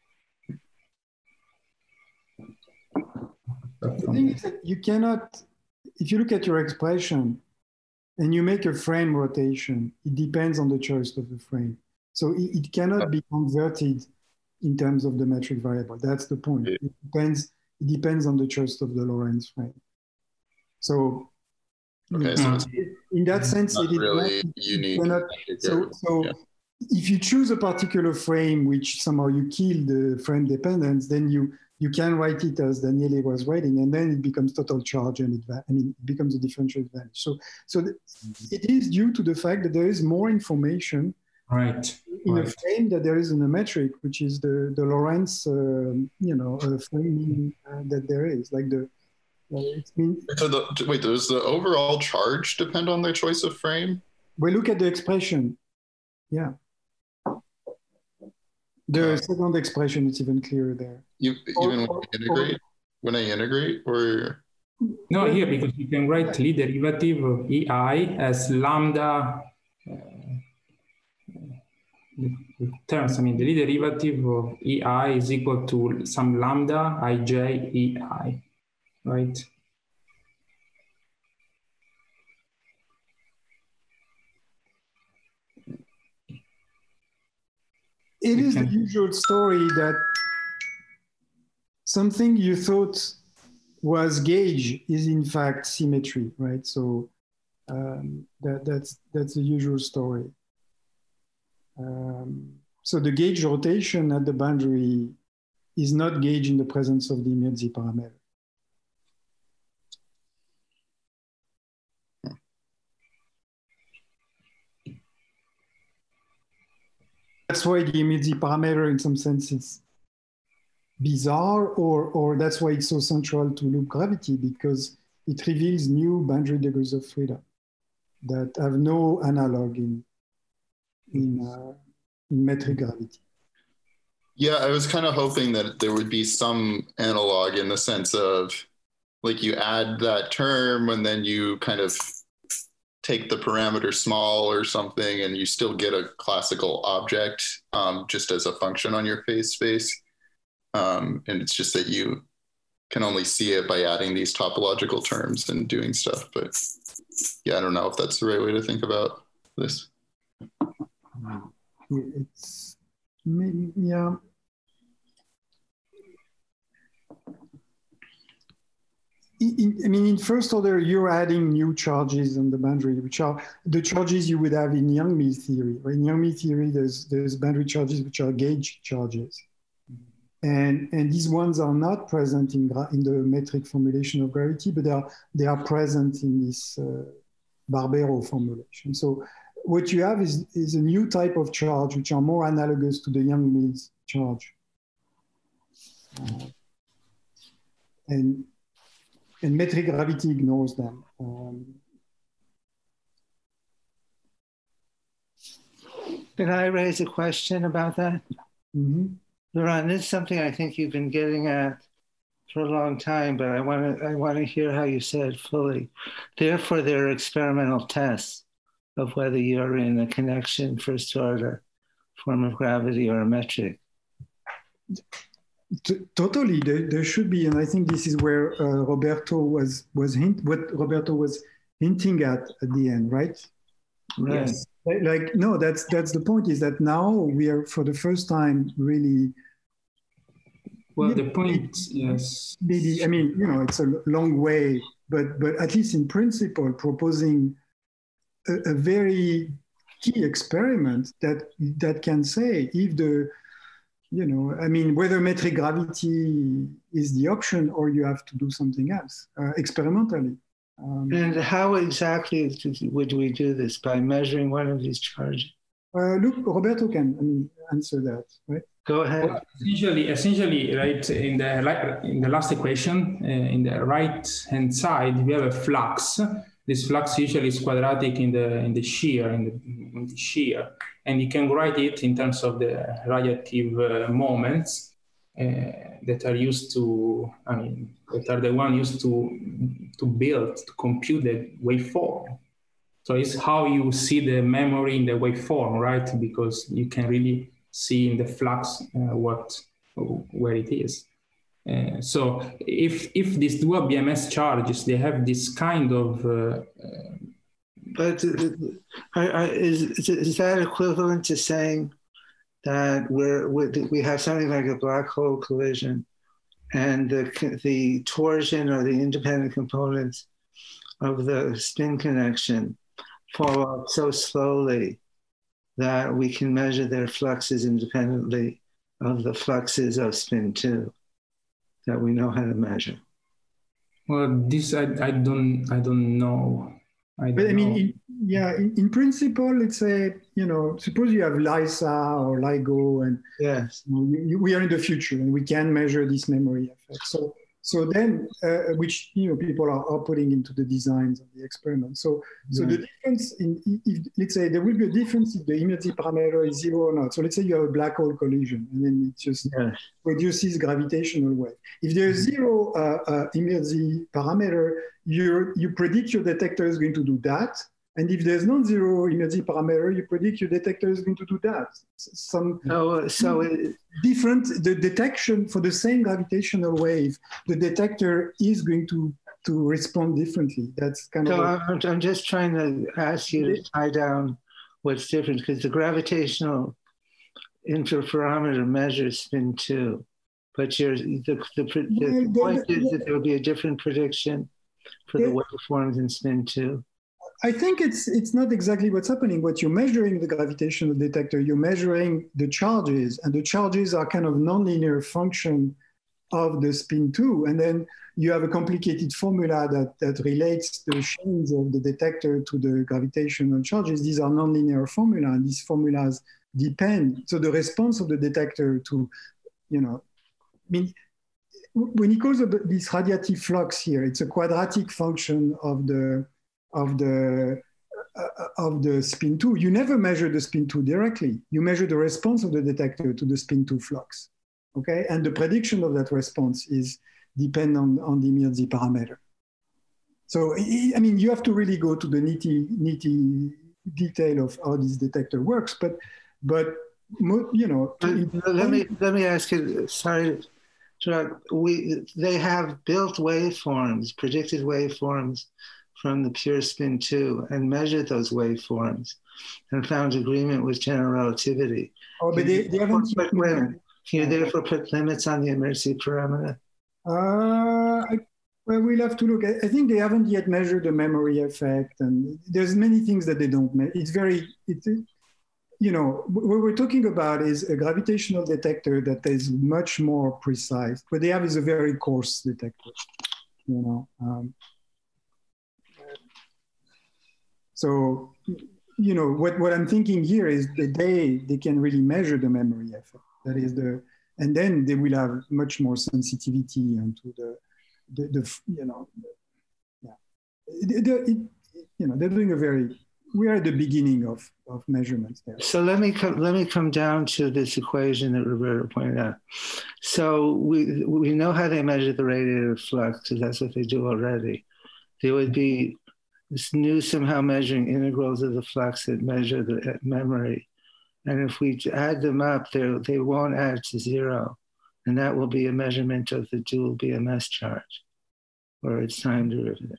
Speaker 3: The thing is that you cannot, if you look at your expression and you make a frame rotation, it depends on the choice of the frame. So it, it cannot be converted in terms of the metric variable. That's the point. It depends, it depends on the choice of the Lorentz frame. So,
Speaker 5: Okay, so it's
Speaker 3: in that sense,
Speaker 5: not
Speaker 3: it is
Speaker 5: really
Speaker 3: not,
Speaker 5: unique.
Speaker 3: cannot, so, so yeah. If you choose a particular frame, which somehow you kill the frame dependence, then you you can write it as Daniele was writing, and then it becomes total charge, and it I mean it becomes a differential advantage. So so the, it is due to the fact that there is more information,
Speaker 2: right,
Speaker 3: in
Speaker 2: right.
Speaker 3: a frame that there is in a metric, which is the the Lorentz uh, you know uh, framing uh, that there is, like the. Uh, it's been,
Speaker 5: so the, wait, does the overall charge depend on the choice of frame?
Speaker 3: We look at the expression. Yeah. The uh, second expression is even clearer there.
Speaker 5: You, even or, when I integrate? Or, when I integrate? Or
Speaker 2: no, here, because you can write Lie derivative of E I as lambda uh, the terms. I mean, the Lie derivative of E I is equal to some lambda ij E I, right?
Speaker 3: It is the usual story that something you thought was gauge is in fact symmetry, right? So um, that, that's that's the usual story. Um, so the gauge rotation at the boundary is not gauge in the presence of the immediate Z parameter. That's why the immediate Z parameter, in some sense, is bizarre, or, or that's why it's so central to loop gravity, because it reveals new boundary degrees of freedom that have no analog in, in, uh, in metric gravity.
Speaker 5: Yeah, I was kind of hoping that there would be some analog in the sense of, like, you add that term and then you kind of take the parameter small or something, and you still get a classical object um, just as a function on your phase space. Um, and it's just that you can only see it by adding these topological terms and doing stuff. But yeah, I don't know if that's the right way to think about this.
Speaker 3: It's, yeah. In, I mean, in first order, you're adding new charges on the boundary, which are the charges you would have in Yang-Mills theory. In Yang-Mills theory, there's, there's boundary charges which are gauge charges. And, and these ones are not present in, in the metric formulation of gravity, but they are, they are present in this uh, Barbero formulation. So what you have is, is a new type of charge, which are more analogous to the Yang-Mills charge. Uh, and, and metric gravity ignores them. Um,
Speaker 6: Can I raise a question about that?
Speaker 3: mm-hmm.
Speaker 6: Laurent, this is something I think you've been getting at for a long time, but I want to I want to hear how you say it fully. Therefore, there are experimental tests of whether you're in a connection first order form of gravity or a metric.
Speaker 3: T totally, there, there should be, and I think this is where uh, Roberto was was hint what Roberto was hinting at at the end, right?
Speaker 6: Right.
Speaker 3: Yes. Like no, that's that's the point. Is that now we are for the first time really.
Speaker 2: Well, the point, yes.
Speaker 3: Maybe, I mean, you know, it's a long way, but but at least in principle, proposing a, a very key experiment that that can say if the, you know, I mean, whether metric gravity is the option or you have to do something else uh, experimentally. Um,
Speaker 6: and how exactly would we do this? By measuring one of these charges?
Speaker 3: Uh, look, Roberto can I mean, answer that, right?
Speaker 6: Go ahead.
Speaker 2: Well, essentially, essentially, right in the in the last equation, uh, in the right hand side, we have a flux. This flux usually is quadratic in the in the shear in the, in the shear, and you can write it in terms of the radiative uh, moments uh, that are used to. I mean, that are the one used to to build to compute the waveform. So it's how you see the memory in the waveform, right? Because you can really see in the flux uh, what where it is. Uh, so if if these dual B M S charges, they have this kind of. Uh, uh,
Speaker 6: but uh, uh, is is that equivalent to saying that we're we have something like a black hole collision, and the the torsion or the independent components of the spin connection fall off so slowly that we can measure their fluxes independently of the fluxes of spin two that we know how to measure?
Speaker 2: Well, this I, I don't I don't know. I don't
Speaker 3: but I mean,
Speaker 2: know.
Speaker 3: in, yeah, in, in principle, let's say, you know, suppose you have LISA or LIGO, and
Speaker 6: yes,
Speaker 3: you know, you, you, we are in the future and we can measure this memory effect. So, so then, uh, which you know, people are, are putting into the designs of the experiment. So, so
Speaker 2: Yeah.
Speaker 3: the difference in, if, let's say, there will be a difference if the immediacy parameter is zero or not. So, let's say you have a black hole collision, and then it just
Speaker 6: yes.
Speaker 3: produces gravitational wave. If there's zero uh, uh, immediacy parameter, you you predict your detector is going to do that. And if there's non-zero immediacy parameter, you predict your detector is going to do that. Some
Speaker 6: So, so it,
Speaker 3: different, the detection for the same gravitational wave, the detector is going to, to respond differently. That's kind
Speaker 6: so
Speaker 3: of.
Speaker 6: I'm, I'm just trying to ask you to tie down what's different, because the gravitational interferometer measures spin two, but you're, the, the, the, the point is that there will be a different prediction for the waveforms in spin two.
Speaker 3: I think it's it's not exactly what's happening. What you're measuring the gravitational detector, you're measuring the charges, and the charges are kind of nonlinear function of the spin two. And then you have a complicated formula that, that relates the chains of the detector to the gravitational charges. These are nonlinear formula, and these formulas depend. So the response of the detector to, you know, I mean, when he calls this radiative flux here, it's a quadratic function of the of the uh, of the spin two. You never measure the spin two directly. You measure the response of the detector to the spin two flux, okay? And the prediction of that response is dependent on, on the immediacy parameter. So, I mean, you have to really go to the nitty, nitty detail of how this detector works, but, but you know.
Speaker 6: Let me, let me ask you, sorry, we, they have built waveforms, predicted waveforms from the pure spin two and measured those waveforms and found agreement with general relativity.
Speaker 3: Oh, but they, they haven't.
Speaker 6: Wait a minute. Can you therefore put limits on the emergency parameter?
Speaker 3: Uh, I, well, we'll have to look. I, I think they haven't yet measured the memory effect, and there's many things that they don't measure. It's very, it's, you know, what we're talking about is a gravitational detector that is much more precise. What they have is a very coarse detector, you know. Um, so, you know, what, what I'm thinking here is that they, they can really measure the memory effect. That is the, and then they will have much more sensitivity into the, the, the you know, the, yeah. It, it, you know, they're doing a very, we are at the beginning of, of measurements there.
Speaker 6: So let me come, let me come down to this equation that Roberto pointed out. So we, we know how they measure the radiative flux, because that's what they do already. There would be this new somehow measuring integrals of the flux that measure the memory. And if we add them up, they won't add to zero. And that will be a measurement of the dual B M S charge or its time derivative.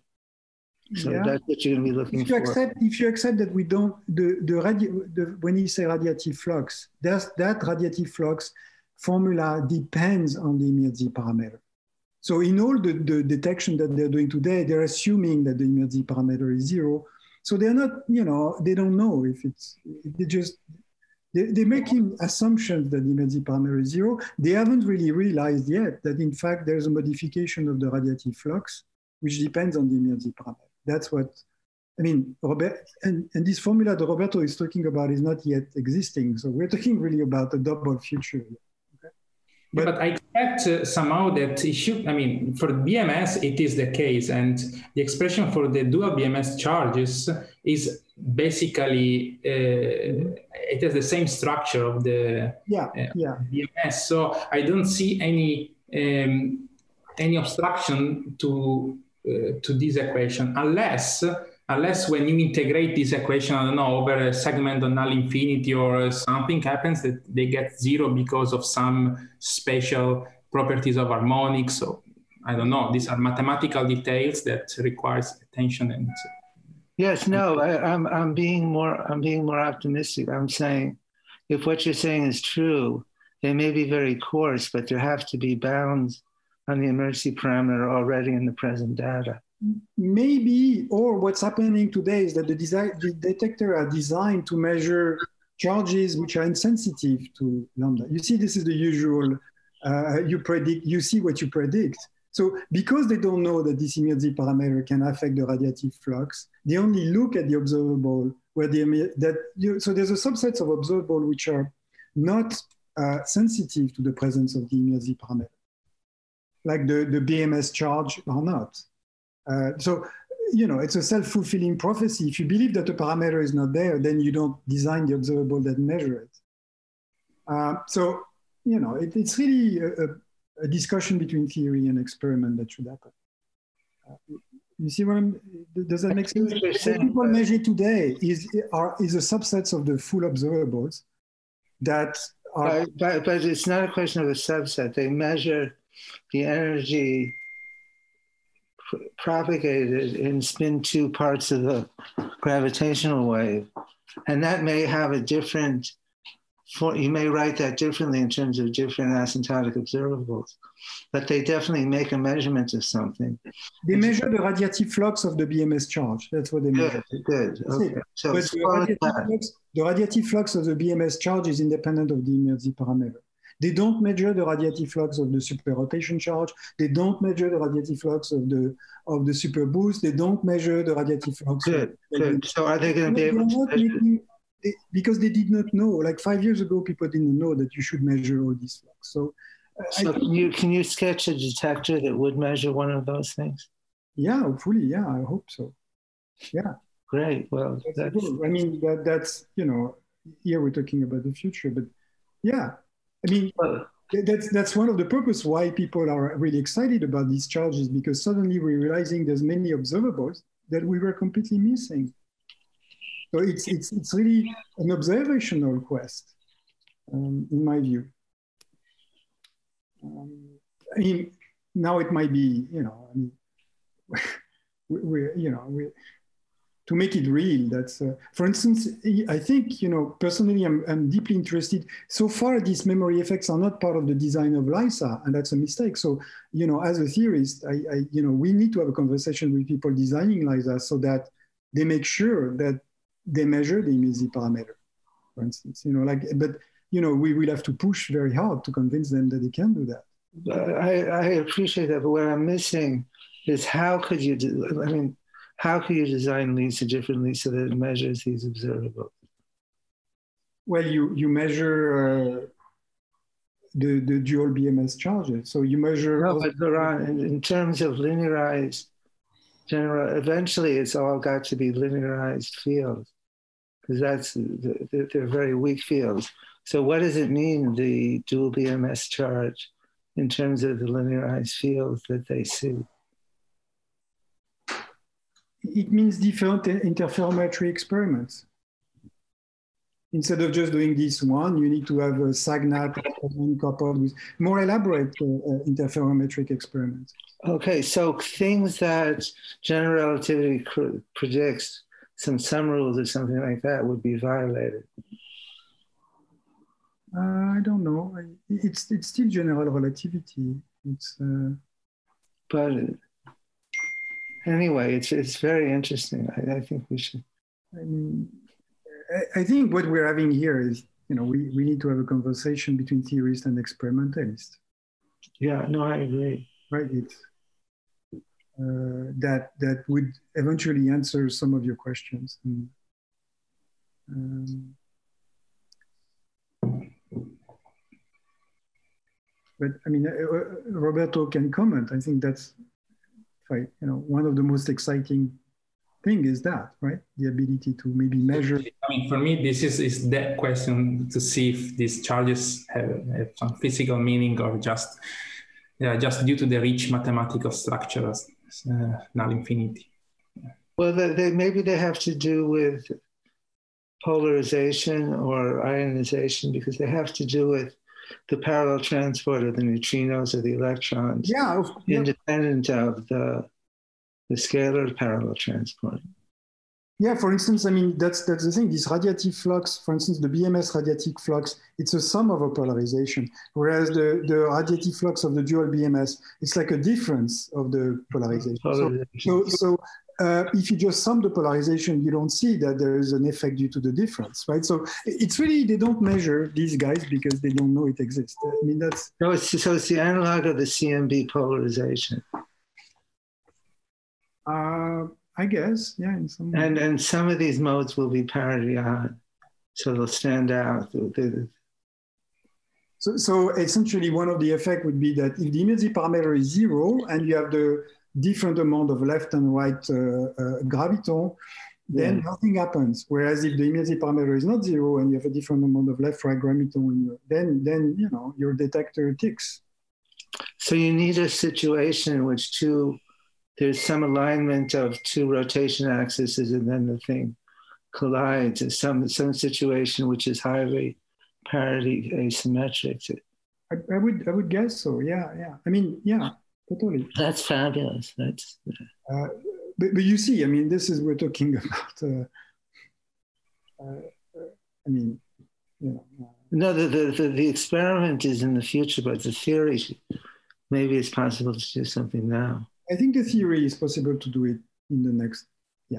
Speaker 6: So yeah. That's what you're going to be looking
Speaker 3: if you
Speaker 6: for.
Speaker 3: Accept, if you accept that we don't, the, the, radi the when you say radiative flux, that's, that radiative flux formula depends on the immediate parameter. So in all the, the detection that they're doing today, they're assuming that the immediate parameter is zero. So they're not, you know, they don't know if it's, they just, they, they're making assumptions that the immediate parameter is zero. They haven't really realized yet that in fact, there's a modification of the radiative flux, which depends on the immediate parameter. That's what, I mean, Robert, and, and this formula that Roberto is talking about is not yet existing. So we're talking really about a double future. Okay?
Speaker 2: But, yeah, but I expect uh, somehow that it should, I mean, for B M S, it is the case. And the expression for the dual B M S charges is basically, uh, mm-hmm. it has the same structure of the
Speaker 3: yeah,
Speaker 2: uh,
Speaker 3: yeah.
Speaker 2: B M S. So I don't see any, um, any obstruction to Uh, to this equation, unless unless when you integrate this equation, I don't know, over a segment of null infinity or something happens that they get zero because of some special properties of harmonics. So I don't know. These are mathematical details that requires attention. And
Speaker 6: yes, no, I, I'm I'm being more I'm being more optimistic. I'm saying, if what you're saying is true, they may be very coarse, but there have to be bounds on the emergency parameter already in the present data.
Speaker 3: Maybe, or what's happening today is that the, the detector are designed to measure charges which are insensitive to lambda. You see, this is the usual, uh, you predict, you see what you predict. So because they don't know that this immediate parameter can affect the radiative flux, they only look at the observable where the, that you, so there's a subset of observable which are not uh, sensitive to the presence of the immediate parameter, like the, the B M S charge or not. Uh, so, you know, it's a self-fulfilling prophecy. If you believe that the parameter is not there, then you don't design the observable that measure it. Uh, so, you know, it, it's really a, a discussion between theory and experiment that should happen. Uh, you see what I'm, does that make sense? What people measure today is, are, is a subset of the full observables that are...
Speaker 6: But, but, but it's not a question of a subset. They measure the energy pr propagated in spin two parts of the gravitational wave. And that may have a different, for, you may write that differently in terms of different asymptotic observables, but they definitely make a measurement of something.
Speaker 3: They measure the radiative flux of the B M S charge. That's what they measure.
Speaker 6: Good, good. Okay. So
Speaker 3: but the radiative, flux, the radiative flux of the B M S charge is independent of the immediate parameter. They don't measure the radiative flux of the superrotation charge. They don't measure the radiative flux of the of the superboost. They don't measure the radiative flux.
Speaker 6: Good,
Speaker 3: of
Speaker 6: good. So are they going to be able to measure?
Speaker 3: Making, they, because they did not know. Like five years ago, people didn't know that you should measure all these flux. So, uh,
Speaker 6: so can you can you sketch a detector that would measure one of those things?
Speaker 3: Yeah, hopefully. Yeah, I hope so. Yeah.
Speaker 6: Great. Well,
Speaker 3: that's,
Speaker 6: that's
Speaker 3: cool. I mean, that, that's, you know, here we're talking about the future, but yeah. I mean,
Speaker 6: well,
Speaker 3: that's that's one of the purpose why people are really excited about these charges, because suddenly we're realizing there's many observables that we were completely missing. So it's it's it's really an observational quest, um, in my view. Um, I mean, now it might be, you know, I mean, we, we you know, we, to make it real. That's, uh, for instance, I think, you know, personally, I'm, I'm deeply interested. So far, these memory effects are not part of the design of LISA, and that's a mistake. So, you know, as a theorist, I, I you know, we need to have a conversation with people designing LISA so that they make sure that they measure the immediacy parameter, for instance, you know, like, but, you know, we will have to push very hard to convince them that they can do that.
Speaker 6: I, I appreciate that, but what I'm missing is how could you do, I mean, how can you design LISA differently so that it measures these observables?
Speaker 3: Well, you, you measure uh, the, the dual B M S charges. So you measure...
Speaker 6: No, but Laurent, in, in terms of linearized general, eventually it's all got to be linearized fields, because that's, they're, they're very weak fields. So what does it mean, the dual B M S charge, in terms of the linearized fields that they see?
Speaker 3: It means different interferometry experiments. Instead of just doing this one, you need to have a SAGNAT coupled with more elaborate uh, uh, interferometric experiments.
Speaker 6: Okay, so things that general relativity predicts, some sum rules or something like that, would be violated.
Speaker 3: Uh, I don't know. It's it's still general relativity. It's. Uh...
Speaker 6: But anyway, it's it's very interesting. I, I think we should.
Speaker 3: I mean, I, I think what we're having here is, you know, we, we need to have a conversation between theorists and experimentalists.
Speaker 6: Yeah, no, I agree.
Speaker 3: Right. It's uh, that that would eventually answer some of your questions. And, um, But I mean, uh, Roberto can comment. I think that's, you know, one of the most exciting thing is that, right? The ability to maybe measure.
Speaker 2: I mean, for me, this is, is that question to see if these charges have, have some physical meaning or just, yeah, just due to the rich mathematical structure as uh, null infinity.
Speaker 6: Well, they, they, maybe they have to do with polarization or ionization, because they have to do with the parallel transport of the neutrinos or the electrons,
Speaker 3: yeah, yeah.
Speaker 6: independent of the, the scalar parallel transport.
Speaker 3: Yeah, for instance, I mean, that's that's the thing, this radiative flux, for instance, the B M S radiative flux, it's a sum of a polarization, whereas the, the radiative flux of the dual B M S, it's like a difference of the polarization. polarization. So, so, so uh, if you just sum the polarization, you don't see that there is an effect due to the difference, right? So it's really, they don't measure these guys because they don't know it exists. I mean, that's...
Speaker 6: No, it's, so it's the analog of the C M B polarization.
Speaker 3: Uh, I guess, yeah. In some
Speaker 6: and, and some of these modes will be parity on, so they'll stand out.
Speaker 3: So, so essentially one of the effects would be that if the immediacy parameter is zero and you have the different amount of left and right uh, uh, graviton, then yeah. nothing happens. Whereas if the immediacy parameter is not zero and you have a different amount of left right graviton, then then you know your detector ticks.
Speaker 6: So you need a situation in which two, there's some alignment of two rotation axes, and then the thing collides in some some situation which is highly parity asymmetric.
Speaker 3: I, I would I would guess so. Yeah, yeah. I mean, yeah. Totally.
Speaker 6: That's fabulous. That's.
Speaker 3: Uh, but, but you see, I mean, this is we're talking about. Uh, uh, I mean, you know. Uh,
Speaker 6: no, the, the the the experiment is in the future, but the theory, maybe it's possible to do something now.
Speaker 3: I think the theory is possible to do it in the next. Yeah.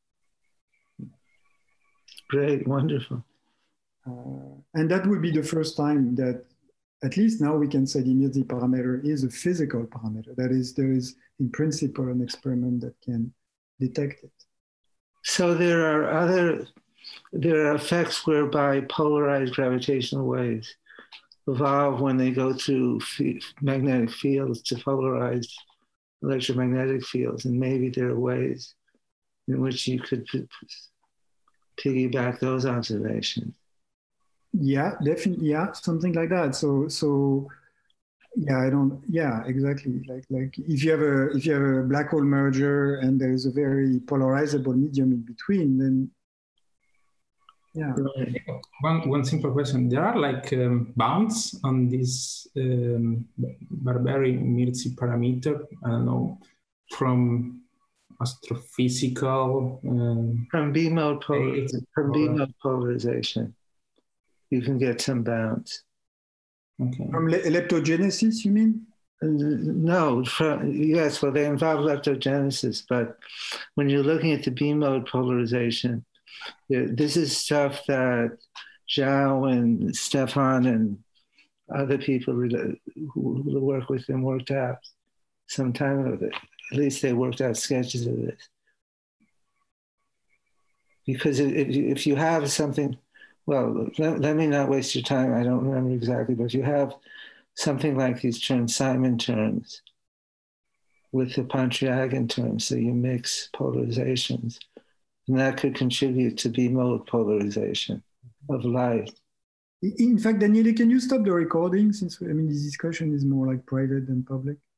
Speaker 6: Great, wonderful.
Speaker 3: Uh, and that would be the first time that. At least now we can say the immediacy parameter is a physical parameter. That is, there is in principle an experiment that can detect it.
Speaker 6: So there are other, there are effects whereby polarized gravitational waves evolve when they go through f- magnetic fields to polarized electromagnetic fields. And maybe there are ways in which you could p- piggyback those observations.
Speaker 3: Yeah, definitely. Yeah, something like that. So, so yeah, I don't. Yeah, exactly. Like, like if you have a if you have a black hole merger and there is a very polarizable medium in between, then yeah.
Speaker 2: One one simple question: there are like um, bounds on this um, Barberi-Mirzi parameter. I don't know, from astrophysical um,
Speaker 6: from B mode polar,
Speaker 2: states
Speaker 6: from B
Speaker 2: or-
Speaker 6: mode polarization, you can get some bounds.
Speaker 2: Okay.
Speaker 3: From le- leptogenesis, you mean?
Speaker 6: No, from, yes, well, they involve leptogenesis, but when you're looking at the B mode polarization, this is stuff that Zhao and Stefan and other people who work with them worked out some time ago. At least they worked out sketches of this. Because if you, if you have something, well, let, let me not waste your time. I don't remember exactly, but if you have something like these Chern-Simon terms with the Pontryagin terms, so you mix polarizations, and that could contribute to B-mode polarization of light.
Speaker 3: In fact, Daniele, can you stop the recording since I mean this discussion is more like private than public?